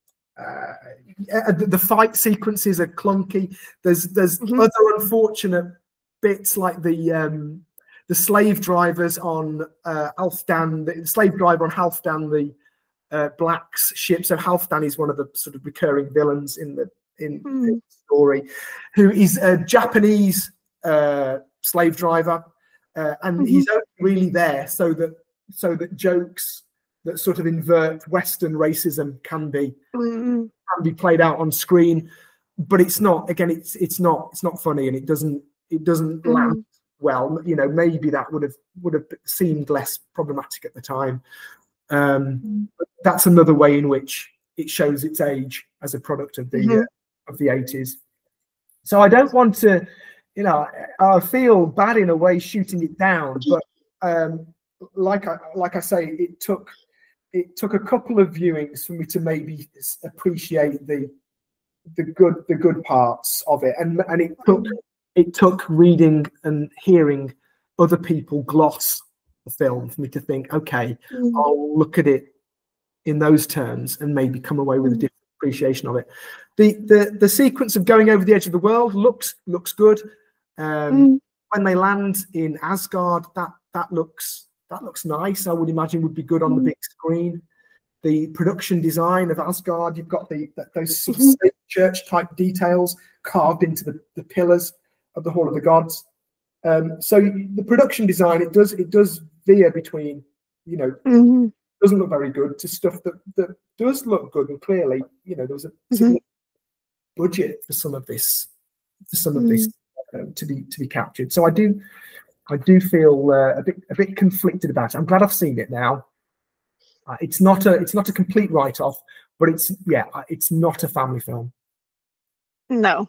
fight sequences are clunky. There's other unfortunate bits like the slave drivers on Halfdan, the slave driver on Halfdan, the Black's ship. So Halfdan is one of the sort of recurring villains in the story, who is a Japanese slave driver, and he's only really there so that jokes that sort of invert Western racism can be played out on screen. But it's not. Again, it's not funny, and it doesn't land well. Maybe that would have seemed less problematic at the time. But that's another way in which it shows its age as a product of the 80s. So I don't want to, I feel bad in a way shooting it down, but like I say, it took a couple of viewings for me to maybe appreciate the good parts of it, and it took reading and hearing other people gloss the film for me to think, okay, I'll look at it in those terms and maybe come away with a different appreciation of it. The sequence of going over the edge of the world looks good. When they land in Asgard, that looks nice. I would imagine would be good on the big screen. The production design of Asgard, you've got those sort of church type details carved into the pillars of the Hall of the Gods. So the production design, it does veer between, doesn't look very good to stuff that does look good, and clearly, there was a budget for some of this to be captured. So I do feel a bit conflicted about it. I'm glad I've seen it now. It's not a complete write-off, but it's not a family film. No,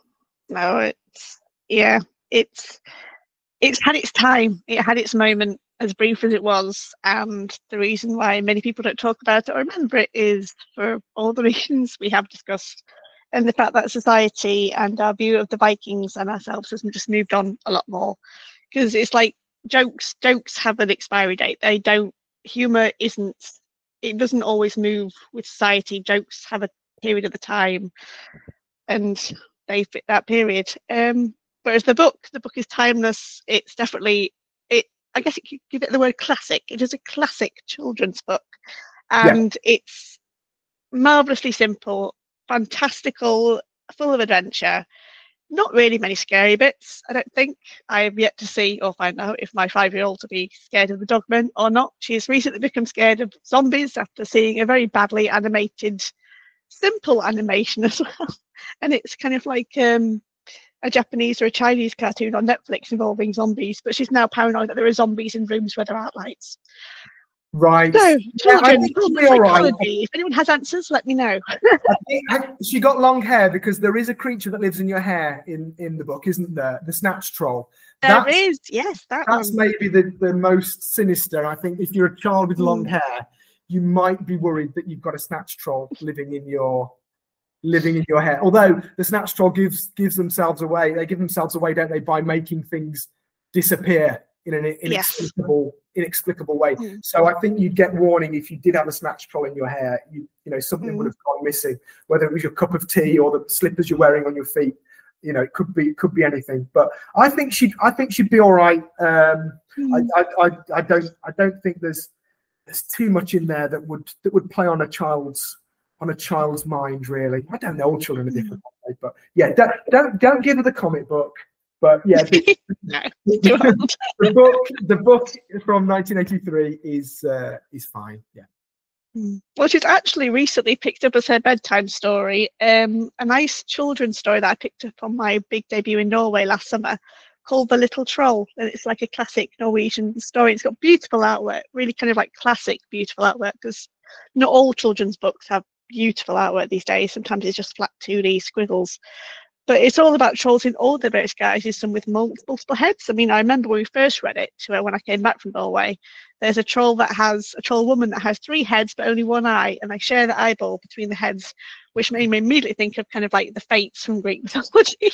it's had its time. It had its moment, as brief as it was, and the reason why many people don't talk about it or remember it is for all the reasons we have discussed, and the fact that society and our view of the Vikings and ourselves has just moved on a lot more. Because it's like jokes have an expiry date. Humor doesn't always move with society. Jokes have a period of the time, and they fit that period. Whereas the book is timeless. It's definitely, I guess you could give it the word classic. It is a classic children's book, and it's marvelously simple, fantastical, full of adventure. Not really many scary bits, I don't think. I have yet to see or find out if my 5-year-old will be scared of the Dogmen or not. She has recently become scared of zombies after seeing a very badly animated, simple animation as well. And it's kind of like a Japanese or a Chinese cartoon on Netflix involving zombies, but she's now paranoid that there are zombies in rooms where there aren't lights. Right. So, children, psychology. If anyone has answers, let me know. She got long hair because there is a creature that lives in your hair in the book, isn't there? The Snatch Troll. There is, yes. That's maybe the most sinister. I think if you're a child with long hair, you might be worried that you've got a Snatch Troll living in your hair. Although the Snatch Troll gives themselves away. They give themselves away, don't they, by making things disappear in an inexplicable way. So I think you'd get warning if you did have a Snatch Troll in your hair. You know, something would have gone missing, whether it was your cup of tea or the slippers you're wearing on your feet. You know, it could be anything. But I think she'd be all right. I don't think there's too much in there that would play on a child's mind, really. I don't know, all children are different, but yeah, don't give her the comic book. But yeah, the book from 1983 is fine. Yeah. Well, she's actually recently picked up as her bedtime story a nice children's story that I picked up on my big debut in Norway last summer, called The Little Troll. And it's like a classic Norwegian story. It's got beautiful artwork, really kind of like classic beautiful artwork, because not all children's books have beautiful artwork these days. Sometimes it's just flat 2D squiggles. But it's all about trolls in all the various guises, some with multiple heads. I mean, I remember when we first read it, when I came back from Norway, there's a troll woman that has 3 heads but only 1 eye, and they share the eyeball between the heads, which made me immediately think of kind of like the Fates from Greek mythology.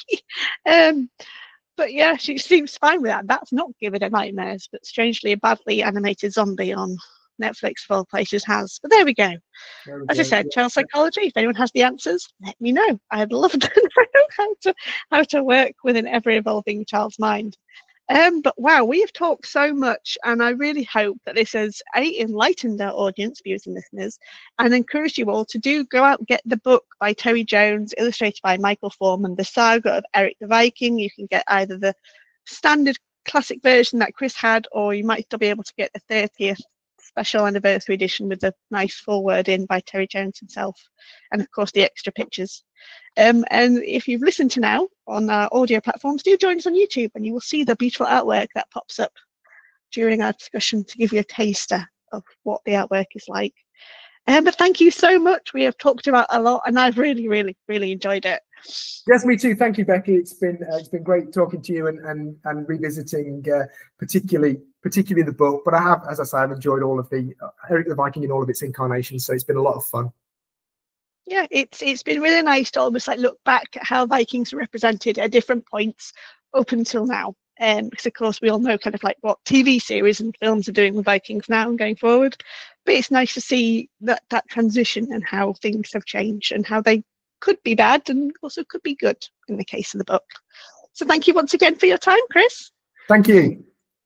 But yeah, she seems fine with that. That's not giving her nightmares, but strangely a badly animated zombie on Netflix of all places has. But there we go. As I said, child psychology, if anyone has the answers, let me know. I'd love to know how to work with an ever-evolving child's mind. But wow, we have talked so much, and I really hope that this has enlightened our audience, viewers and listeners, and encouraged you all to go out and get the book by Terry Jones, illustrated by Michael Foreman, The Saga of Eric the Viking. You can get either the standard classic version that Chris had, or you might still be able to get the 30th special anniversary edition with the nice foreword in by Terry Jones himself, and of course the extra pictures. And if you've listened to now on our audio platforms, do join us on YouTube, and you will see the beautiful artwork that pops up during our discussion to give you a taster of what the artwork is like. But thank you so much. We have talked about a lot, and I've really, really, really enjoyed it. Yes, me too. Thank you, Becky. It's been great talking to you and revisiting particularly the book. But I have, as I say, I've enjoyed all of the Eric the Viking in all of its incarnations. So it's been a lot of fun. Yeah, it's been really nice to almost like look back at how Vikings are represented at different points up until now. Because of course we all know kind of like what TV series and films are doing with Vikings now and going forward. But it's nice to see that transition and how things have changed and how they could be bad and also could be good in the case of the book. So thank you once again for your time, Chris. Thank you.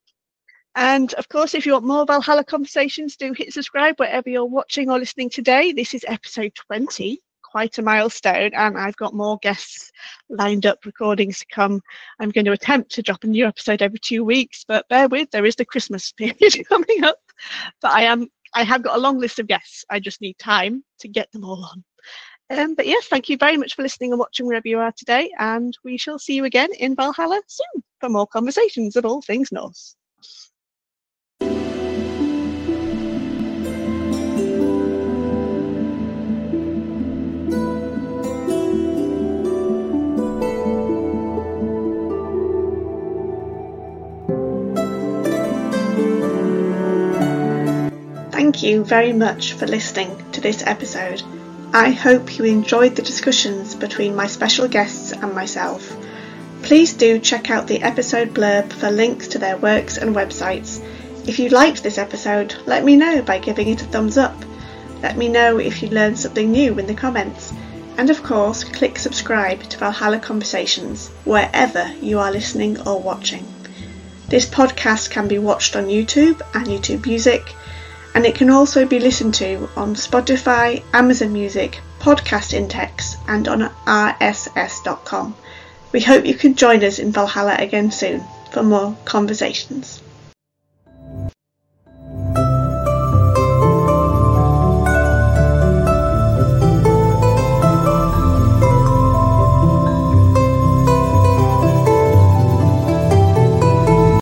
And of course, if you want more Valhalla conversations, do hit subscribe wherever you're watching or listening today. This is episode 20, quite a milestone, and I've got more guests lined up, recordings to come. I'm going to attempt to drop a new episode every 2 weeks, but bear with, there is the Christmas period coming up. But I have got a long list of guests. I just need time to get them all on. But yes, thank you very much for listening and watching wherever you are today, and we shall see you again in Valhalla soon for more conversations of all things Norse. Thank you very much for listening to this episode. I hope you enjoyed the discussions between my special guests and myself. Please do check out the episode blurb for links to their works and websites. If you liked this episode, let me know by giving it a thumbs up. Let me know if you learned something new in the comments. And of course, click subscribe to Valhalla Conversations wherever you are listening or watching. This podcast can be watched on YouTube and YouTube Music, and it can also be listened to on Spotify, Amazon Music, Podcast Intex, and on rss.com. We hope you can join us in Valhalla again soon for more conversations.